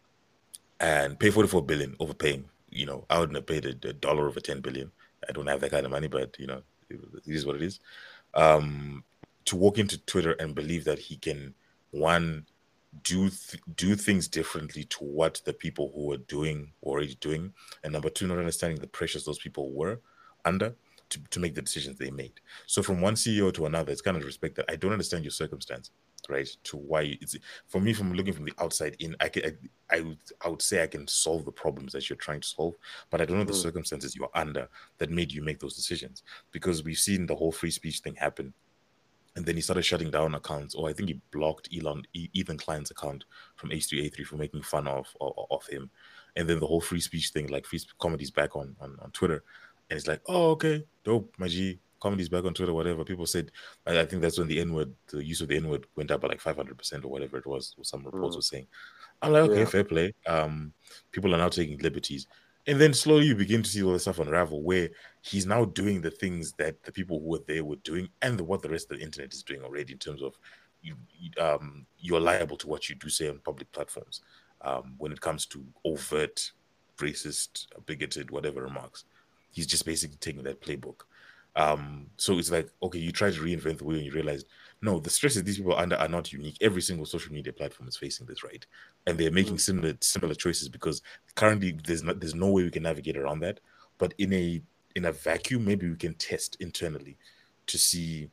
and pay 44 billion, overpaying, I wouldn't have paid a dollar over 10 billion. I don't have that kind of money, but it is what it is. Um, to walk into Twitter and believe that he can, one, do things differently to what the people who were doing were already doing, and number two, not understanding the pressures those people were under to make the decisions they made. So from one CEO to another, it's kind of respect that I don't understand your circumstance, right? To why it's, for me, from looking from the outside in, I would say I can solve the problems that you're trying to solve, but I don't know the circumstances you're under that made you make those decisions, because we've seen the whole free speech thing happen, and then he started shutting down accounts, or I think he blocked Ethan Klein's account from H3A3 for making fun of him, and then the whole free speech thing, like free comedy's back on Twitter, and it's like, oh, okay, dope, my G, comedy's back on Twitter, whatever. People said, I think that's when the use of the N word went up by like 500% or whatever it was. Some reports were saying. I'm like, okay, Yeah. fair play. People are now taking liberties. And then slowly you begin to see all this stuff unravel, where he's now doing the things that the people who were there were doing, and what the rest of the internet is doing already, in terms of you're liable to what you do say on public platforms, when it comes to overt, racist, bigoted, whatever remarks. He's just basically taking that playbook. So it's like, okay, you try to reinvent the wheel and you realize, no, the stresses these people are under are not unique. Every single social media platform is facing this, right? And they're making similar choices, because currently there's no way we can navigate around that. But in a vacuum, maybe we can test internally to see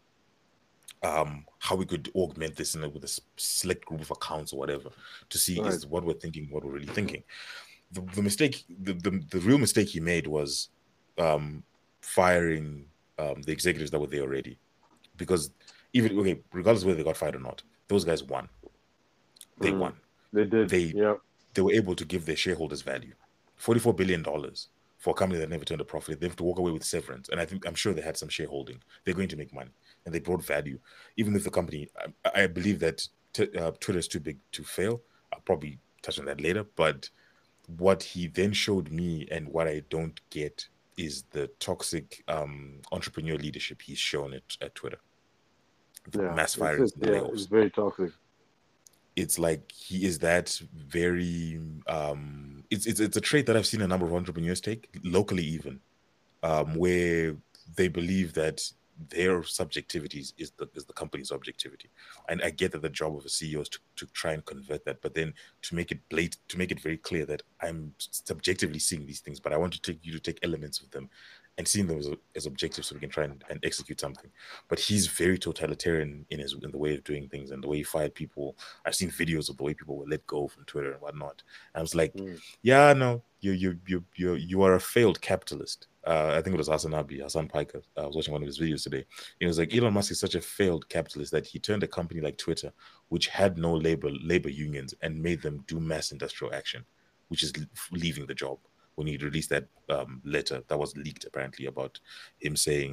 how we could augment this with a select group of accounts or whatever, to see Right. is what we're thinking, what we're really thinking. The mistake, the real mistake he made was um firing the executives that were there already, because even, okay, regardless of whether they got fired or not, those guys won. They Mm. won. They did. They Yeah. they were able to give their shareholders value. $44 billion for a company that never turned a profit. They have to walk away with severance. And I'm sure they had some shareholding. They're going to make money. And they brought value. Even if the company, I believe that Twitter is too big to fail. I'll probably touch on that later. But what he then showed me, and what I don't get, is the toxic entrepreneur leadership he's shown at Twitter. The Yeah. mass It's firings just, and the yeah. It's layoffs. very toxic. It's like he is that very it's a trait that I've seen a number of entrepreneurs take locally, even where they believe that their subjectivities is the company's objectivity. And I get that the job of a CEO is to try and convert that, but then to make it very clear that I'm subjectively seeing these things, but I want to take you to take elements of them and seeing them as objective, so we can try and execute something. But he's very totalitarian in the way of doing things, and the way he fired people. I've seen videos of the way people were let go from Twitter and whatnot. And I was like, Mm. yeah, no, you are a failed capitalist. I think it was Hassan Piker. I was watching one of his videos today. He was like, Elon Musk is such a failed capitalist that he turned a company like Twitter, which had no labor unions, and made them do mass industrial action, which is leaving the job. When he released that letter that was leaked apparently, about him saying,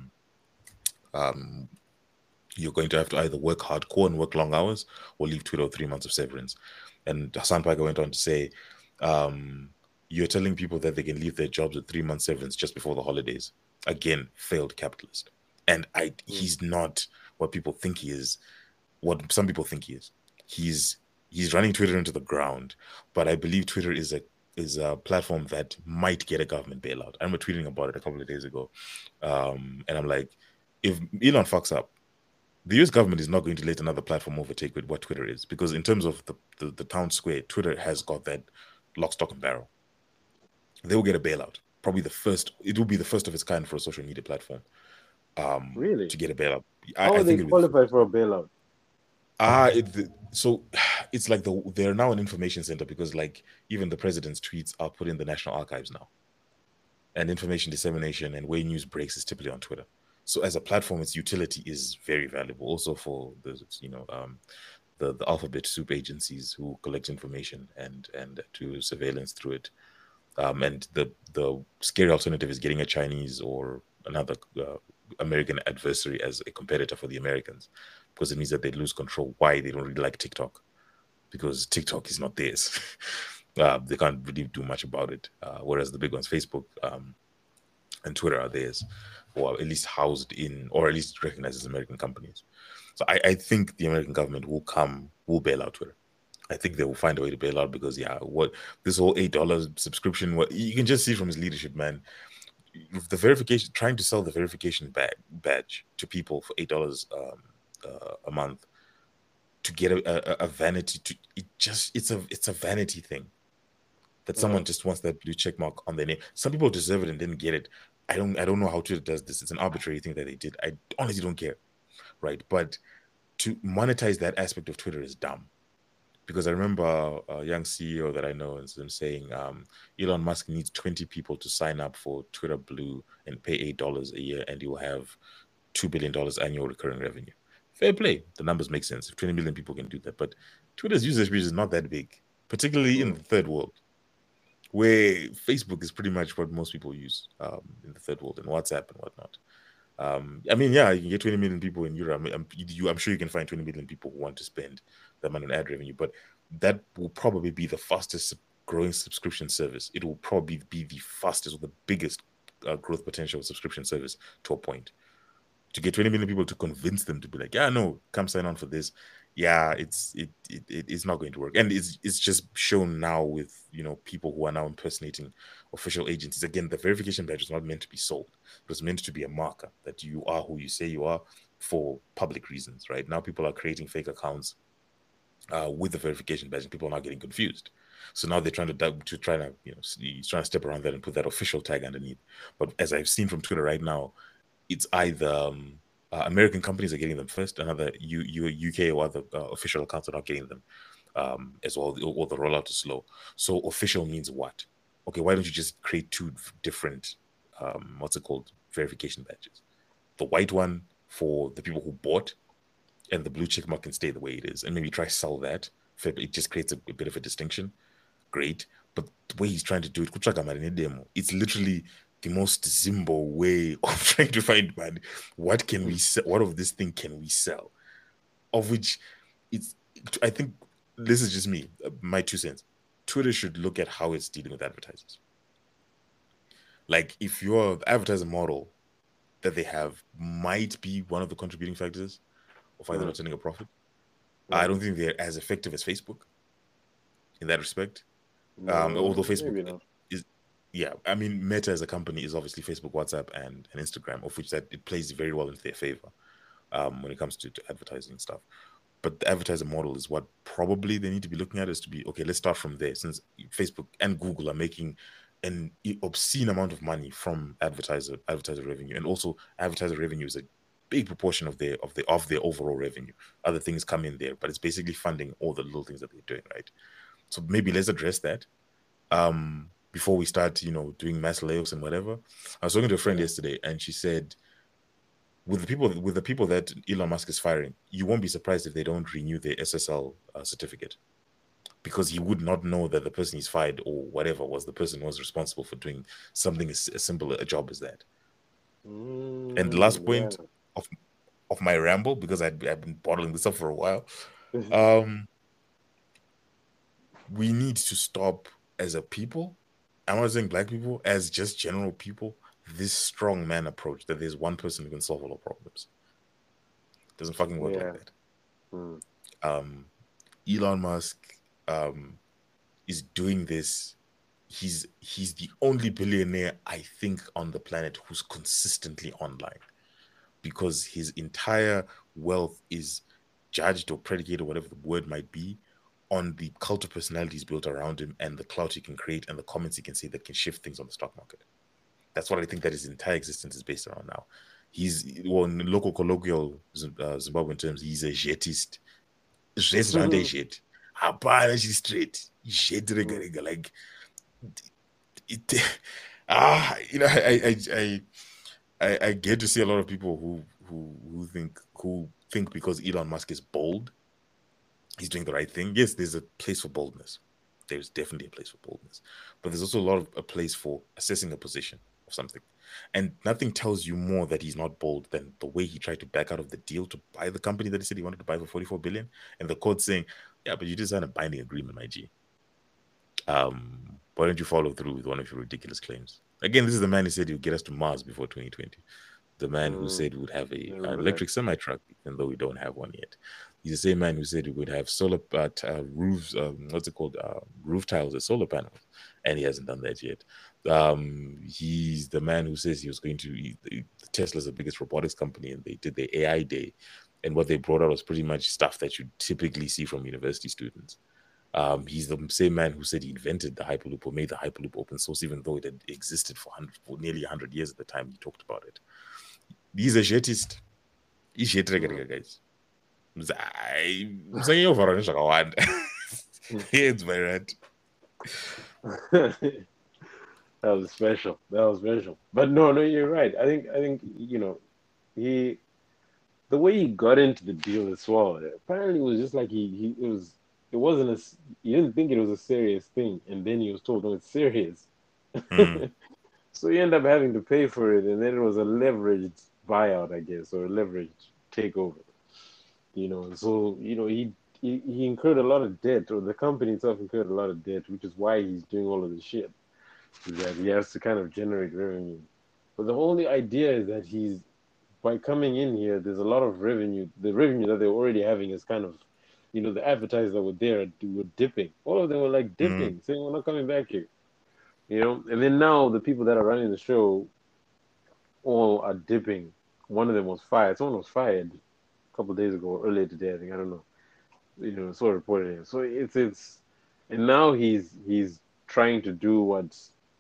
um, you're going to have to either work hardcore and work long hours, or leave Twitter with 3 months of severance. And Hassan Piker went on to say, um, you're telling people that they can leave their jobs with 3 months severance just before the holidays. Again, failed capitalist. And Mm. he's not what people think he is, what some people think he is. He's running Twitter into the ground, but I believe Twitter is a platform that might get a government bailout. I remember tweeting about it a couple of days ago, and I'm like, if Elon fucks up, the US government is not going to let another platform overtake with what Twitter is, because in terms of the town square, Twitter has got that lock, stock, and barrel. They will get a bailout. Probably the first. It will be the first of its kind for a social media platform Really? to get a bailout. How I are they think it would. qualified for a bailout? So it's like they're now an information center, because like even the president's tweets are put in the National Archives now, and information dissemination and way news breaks is typically on Twitter. So as a platform, its utility is very valuable. Also for the alphabet soup agencies who collect information and do surveillance through it. And the scary alternative is getting a Chinese or another American adversary as a competitor for the Americans, because it means that they lose control. Why? They don't really like TikTok because TikTok is not theirs. They can't really do much about it. Whereas the big ones, Facebook and Twitter, are theirs, or at least housed in, or at least recognized as American companies. So I think the American government will bail out Twitter. I think they will find a way to bail out because what this whole $8 subscription, what you can just see from his leadership, man. The verification, trying to sell the verification badge to people for $8 a month to get a vanity, to it's a vanity thing that someone just wants that blue check mark on their name. Some people deserve it and didn't get it. I don't know how Twitter does this. It's an arbitrary thing that they did. I honestly don't care, right? But to monetize that aspect of Twitter is dumb. Because I remember a young CEO that I know and them saying Elon Musk needs 20 people to sign up for Twitter Blue and pay $8 a year, and he will have $2 billion annual recurring revenue. Fair play. The numbers make sense. If 20 million people can do that. But Twitter's user base is not that big, particularly in the third world, where Facebook is pretty much what most people use in the third world, and WhatsApp and whatnot. I mean, yeah, you can get 20 million people in Europe. I'm sure you can find 20 million people who want to spend that money on ad revenue, but that will probably be the fastest growing subscription service. It will probably be the fastest or the biggest growth potential subscription service to a point. To get 20 million people to convince them to be like, yeah, no, come sign on for this. Yeah, it's not going to work. And it's just shown now with, people who are now impersonating official agencies. Again, the verification badge is not meant to be sold. It was meant to be a marker that you are who you say you are for public reasons, right? Now people are creating fake accounts with the verification badge, and people are now getting confused. So now they're trying he's trying to step around that and put that official tag underneath. But as I've seen from Twitter right now, it's either American companies are getting them first, another UK or other official accounts are not getting them as well, or the rollout is slow. So official means what? Okay, why don't you just create two different, what's it called, verification badges? The white one for the people who bought, and the blue check mark can stay the way it is, and maybe try sell that. It just creates a bit of a distinction. Great, but the way he's trying to do it, it's literally the most Zimbo way of trying to find money. What can we sell? What of this thing can we sell? Of which I think this is just me, my 2 cents. Twitter should look at how it's dealing with advertisers. Like, if your advertiser model that they have might be one of the contributing factors of why they're not turning a profit, I don't think they're as effective as Facebook in that respect. Although Facebook is, yeah, I mean, Meta as a company is obviously Facebook, WhatsApp, and Instagram, of which that it plays very well into their favor when it comes to advertising stuff. But the advertiser model is what probably they need to be looking at, is to be, okay, let's start from there, since Facebook and Google are making an obscene amount of money from advertiser revenue, and also advertiser revenue is a big proportion of their overall revenue. Other things come in there, but it's basically funding all the little things that they're doing, right? So maybe let's address that before we start, doing mass layoffs and whatever. I was talking to a friend yesterday, and she said, with the people that Elon Musk is firing, you won't be surprised if they don't renew their SSL certificate, because he would not know that the person he's fired or whatever was the person who was responsible for doing something as simple a job as that. And the last point of my ramble, because I've been bottling this up for a while, we need to stop as a people. I'm not saying black people, as just general people, this strong man approach that there's one person who can solve all our problems. It doesn't fucking work like that. Elon Musk is doing this. He's the only billionaire, I think, on the planet who's consistently online, because his entire wealth is judged or predicated, whatever the word might be, on the cult of personalities built around him and the clout he can create and the comments he can say that can shift things on the stock market. That's what I think that his entire existence is based around now. He's, well, in local colloquial Zimbabwean terms, he's a jetist. Jets around a jet. Apparently straight. Jet rega, like it. I get to see a lot of people who think because Elon Musk is bold, he's doing the right thing. Yes, there's a place for boldness. There's definitely a place for boldness, but there's also a place for assessing a position, of something. And nothing tells you more that he's not bold than the way he tried to back out of the deal to buy the company that he said he wanted to buy for 44 billion. And the court saying, yeah, but you just signed a binding agreement, my G. Why don't you follow through with one of your ridiculous claims? Again, this is the man who said he'll get us to Mars before 2020. The man who said we would have I an remember that. electric semi truck, even though we don't have one yet. He's the same man who said we would have solar roofs, what's it called, roof tiles as solar panels, and he hasn't done that yet. He's the man who says he was going to. Tesla's the biggest robotics company, and they did their AI day, and what they brought out was pretty much stuff that you typically see from university students. He's the same man who said he invented the Hyperloop or made the Hyperloop open source, even though it had existed for nearly 100 years at the time he talked about it. He's a jetist. He's shetreka, guys. I'm saying over on Shakawan. It's very right. That was special. That was special. But no, you're right. I think he the way he got into the deal as well. Apparently, it was just like it wasn't he didn't think it was a serious thing, and then he was told, no, it's serious. Mm, So he ended up having to pay for it, and then it was a leveraged buyout, I guess, or a leveraged takeover. So he incurred a lot of debt, or the company itself incurred a lot of debt, which is why he's doing all of this shit. Is that he has to kind of generate revenue. But the only idea is that by coming in here, there's a lot of revenue. The revenue that they're already having is kind of, the advertisers that were there were dipping. All of them were like mm, dipping, saying we're not coming back here. And then now the people that are running the show all are dipping. One of them was fired. Someone was fired a couple of days ago, earlier today, I think. I don't know. So reported it. So and now he's trying to do what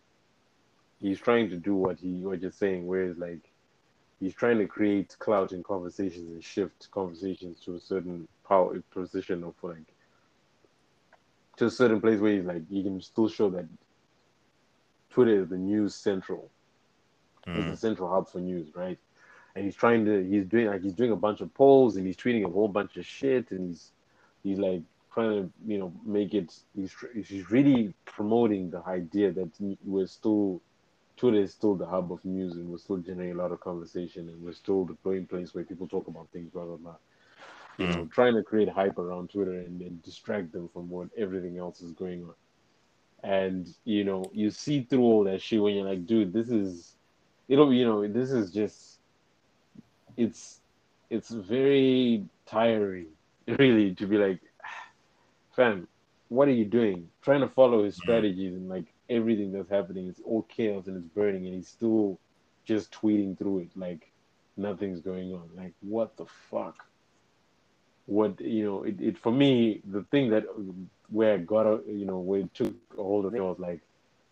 what you're saying, where it's like he's trying to create clout in conversations and shift conversations to a certain power position of like to a certain place where he's like he can still show that Twitter is the news central, is the mm, central hub for news, right? And he's doing a bunch of polls and he's tweeting a whole bunch of shit and he's like trying to make it he's really promoting the idea that we're still Twitter is still the hub of news and we're still generating a lot of conversation and we're still the going place where people talk about things, blah blah blah. mm, Trying to create hype around Twitter and distract them from what everything else is going on. And you see through all that shit when you're like, dude, this is just it's it's very tiring, really, to be like, fam, what are you doing? Trying to follow his mm, strategies and like everything that's happening, it's all chaos and it's burning, and he's still just tweeting through it like nothing's going on. Like, what the fuck? What it for me, the thing that where I got where it took a hold of me was like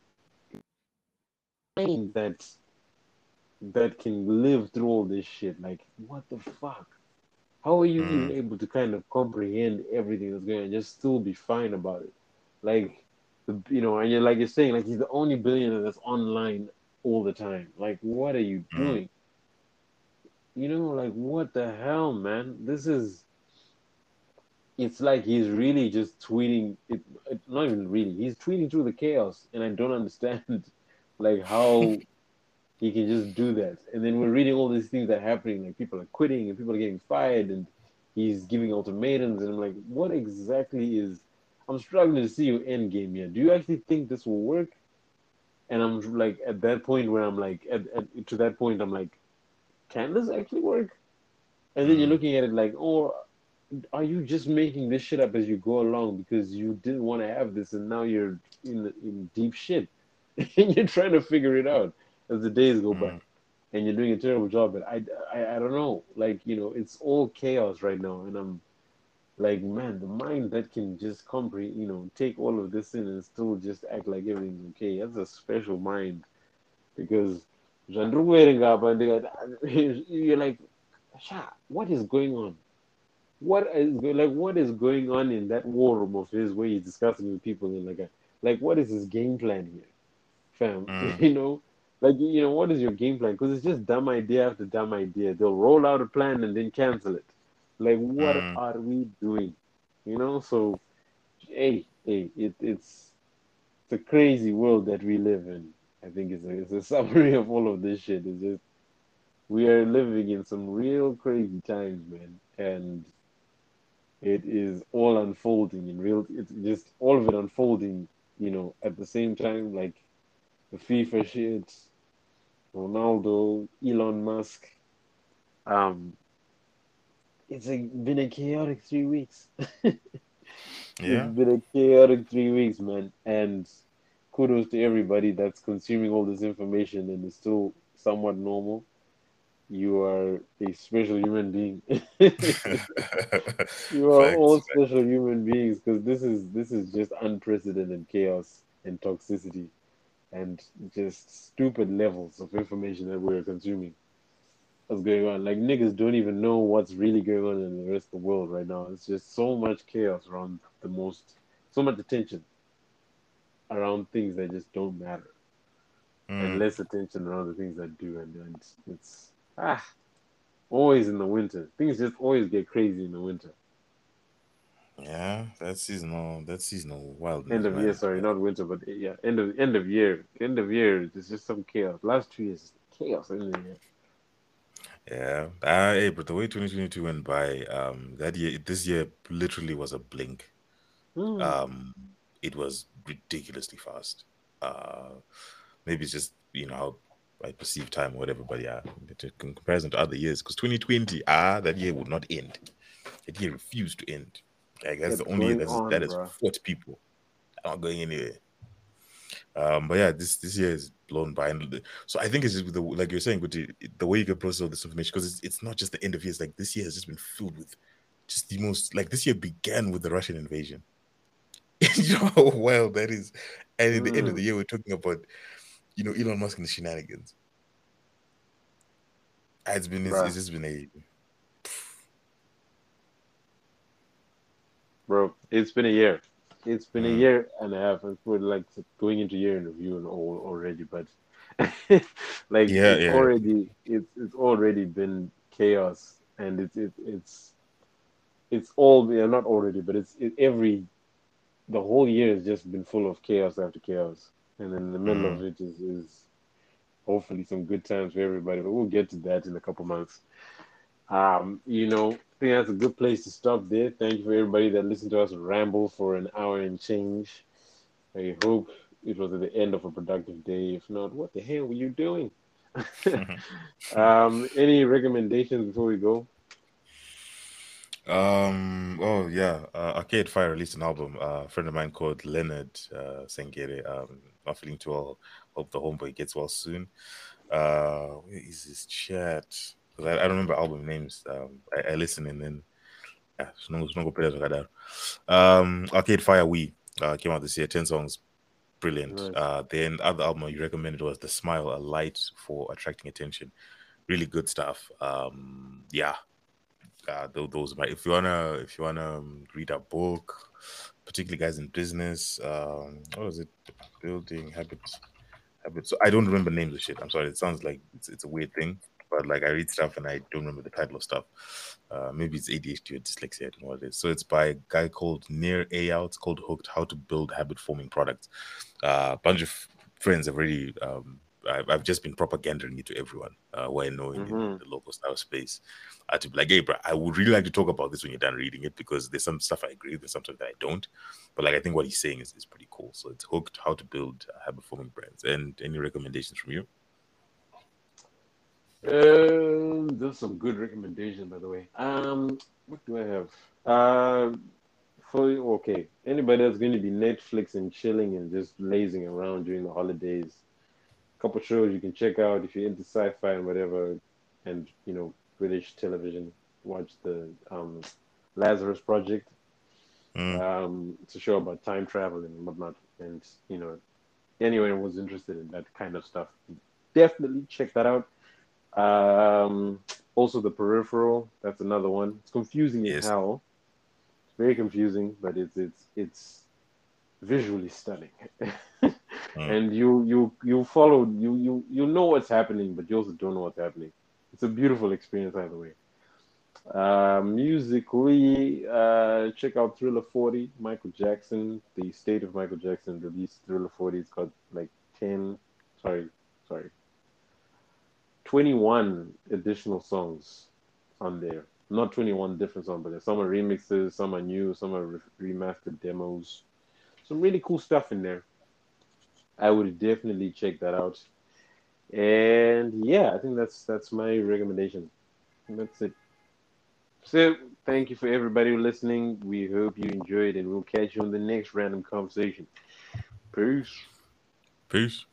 that can live through all this shit. Like, what the fuck? How are you even mm, able to kind of comprehend everything that's going on and just still be fine about it? Like, and you're saying, like, he's the only billionaire that's online all the time. Like, what are you mm, doing? Like, what the hell, man? It's like he's really just tweeting not even really. He's tweeting through the chaos, and I don't understand, like, how he can just do that. And then we're reading all these things that are happening, like people are quitting and people are getting fired, and he's giving ultimatums. And I'm like, what exactly is? I'm struggling to see your end game here. Do you actually think this will work? And I'm like, at that point where I'm like, to that point, I'm like, can this actually work? And then you're mm, looking at it like, oh, are you just making this shit up as you go along because you didn't want to have this and now you're in deep shit and you're trying to figure it out as the days go by mm, and you're doing a terrible job. But I don't know, like it's all chaos right now, and I'm like, man, the mind that can just comprehend, take all of this in and still just act like everything's okay. That's a special mind because you're like, Sha, what is going on? What is going on in that war room of his where he's discussing with people and like what is his game plan here, fam? mm, Like what is your game plan? Because it's just dumb idea after dumb idea. They'll roll out a plan and then cancel it. Like, what mm. are we doing? So hey, it's a crazy world that we live in. I think it's a summary of all of this shit. It's just we are living in some real crazy times, man, and it is all unfolding in real. It's just all of it unfolding, at the same time, like the FIFA shit, Ronaldo, Elon Musk. Um, been a chaotic 3 weeks. It's Yeah. been a chaotic 3 weeks, man. And kudos to everybody that's consuming all this information and is still somewhat normal. You are a special human being. You are all Facts. special human beings because this is just unprecedented chaos and toxicity and just stupid levels of information that we're consuming. What's going on? Like niggas don't even know what's really going on in the rest of the world right now. It's just so much chaos around so much attention around things that just don't matter, and Mm, less attention around the things that do. And it's always in the winter. Things just always get crazy in the winter. yeah, that's seasonal End wildness, of year, man. sorry, not winter, but yeah, end of year. End of year, it's just some chaos. Last 2 years, chaos. End of the year. Yeah. Hey, but the way 2022 went by, that year, this year literally was a blink. Hmm. Um, it was ridiculously fast. Uh, Maybe it's just how I perceive time or whatever, but yeah, in comparison to other years, because 2020, that year would not end. That year refused to end. Like that's the Kept only year going that on, has bro. fought people. Not going anywhere. But yeah, this year is blown by, and so I think it's just with like you're saying, with the way you can process all this information, because it's not just the end of years. Like this year has just been filled with just the most. Like this year began with the Russian invasion. You know how wild that is, and at the end of the Hmm. year, we're talking about Elon Musk and the shenanigans. It's Bruh, just been a bro, it's been a year. It's been a mm, year and a half. We're like going into year in review and all already, but like yeah, yeah. it's already been chaos, and it's all, yeah, not already, but the whole year has just been full of chaos after chaos, and then the middle of Mm. it is hopefully some good times for everybody. But we'll get to that in a couple months. I think that's a good place to stop there. Thank you for everybody that listened to us ramble for an hour and change. I hope it was at the end of a productive day. If not, what the hell were you doing? Any recommendations before we go? Oh yeah, Arcade Fire released an album. A friend of mine called Leonard Sengere. Not feeling too well. Hope the homeboy gets well soon. Where is this chat? Because I don't remember album names. I listen and then yeah, snongo players like that. Arcade Fire We came out this year. 10 songs, brilliant. Nice. Then the other album you recommended was The Smile, a light for attracting attention. Really good stuff. Yeah, those are if you wanna read a book, particularly guys in business. What is it? Building habits. So I don't remember names of shit. I'm sorry. It sounds like it's a weird thing, but like I read stuff and I don't remember the title of stuff. Maybe it's ADHD or dyslexia. I don't know what it is. So it's by a guy called Near A. It's called Hooked: How to Build Habit Forming Products. A bunch of friends have already. I've just been propaganding it to everyone who I know in Mm-hmm. the local style space. To be like, hey, bro, I would really like to talk about this when you're done reading it because there's some stuff I agree with, there's some stuff that I don't. But like, I think what he's saying is pretty cool. So it's Hooked: How to Build Habit Forming Brands. And any recommendations from you? Those some good recommendations, by the way. What do I have? Uh, okay. Anybody that's going to be Netflix and chilling and just lazing around during the holidays, couple shows you can check out if you're into sci-fi and whatever, and British television. Watch the Lazarus Project. Mm, It's a show about time travel and whatnot, and anyone was interested in that kind of stuff, definitely check that out. Also, The Peripheral. That's another one. It's confusing as yes. hell. It's very confusing, but it's visually stunning. Mm, And you follow you know what's happening, but you also don't know what's happening. It's a beautiful experience either way. Musically, check out Thriller 40, Michael Jackson. The State of Michael Jackson released Thriller 40. It's got like 10 sorry, 21 additional songs on there. Not 21 different songs, but some are remixes, some are new, some are remastered demos. Some really cool stuff in there. I would definitely check that out. And yeah, I think that's my recommendation. That's it. So thank you for everybody listening. We hope you enjoyed, and we'll catch you on the next random conversation. Peace. Peace.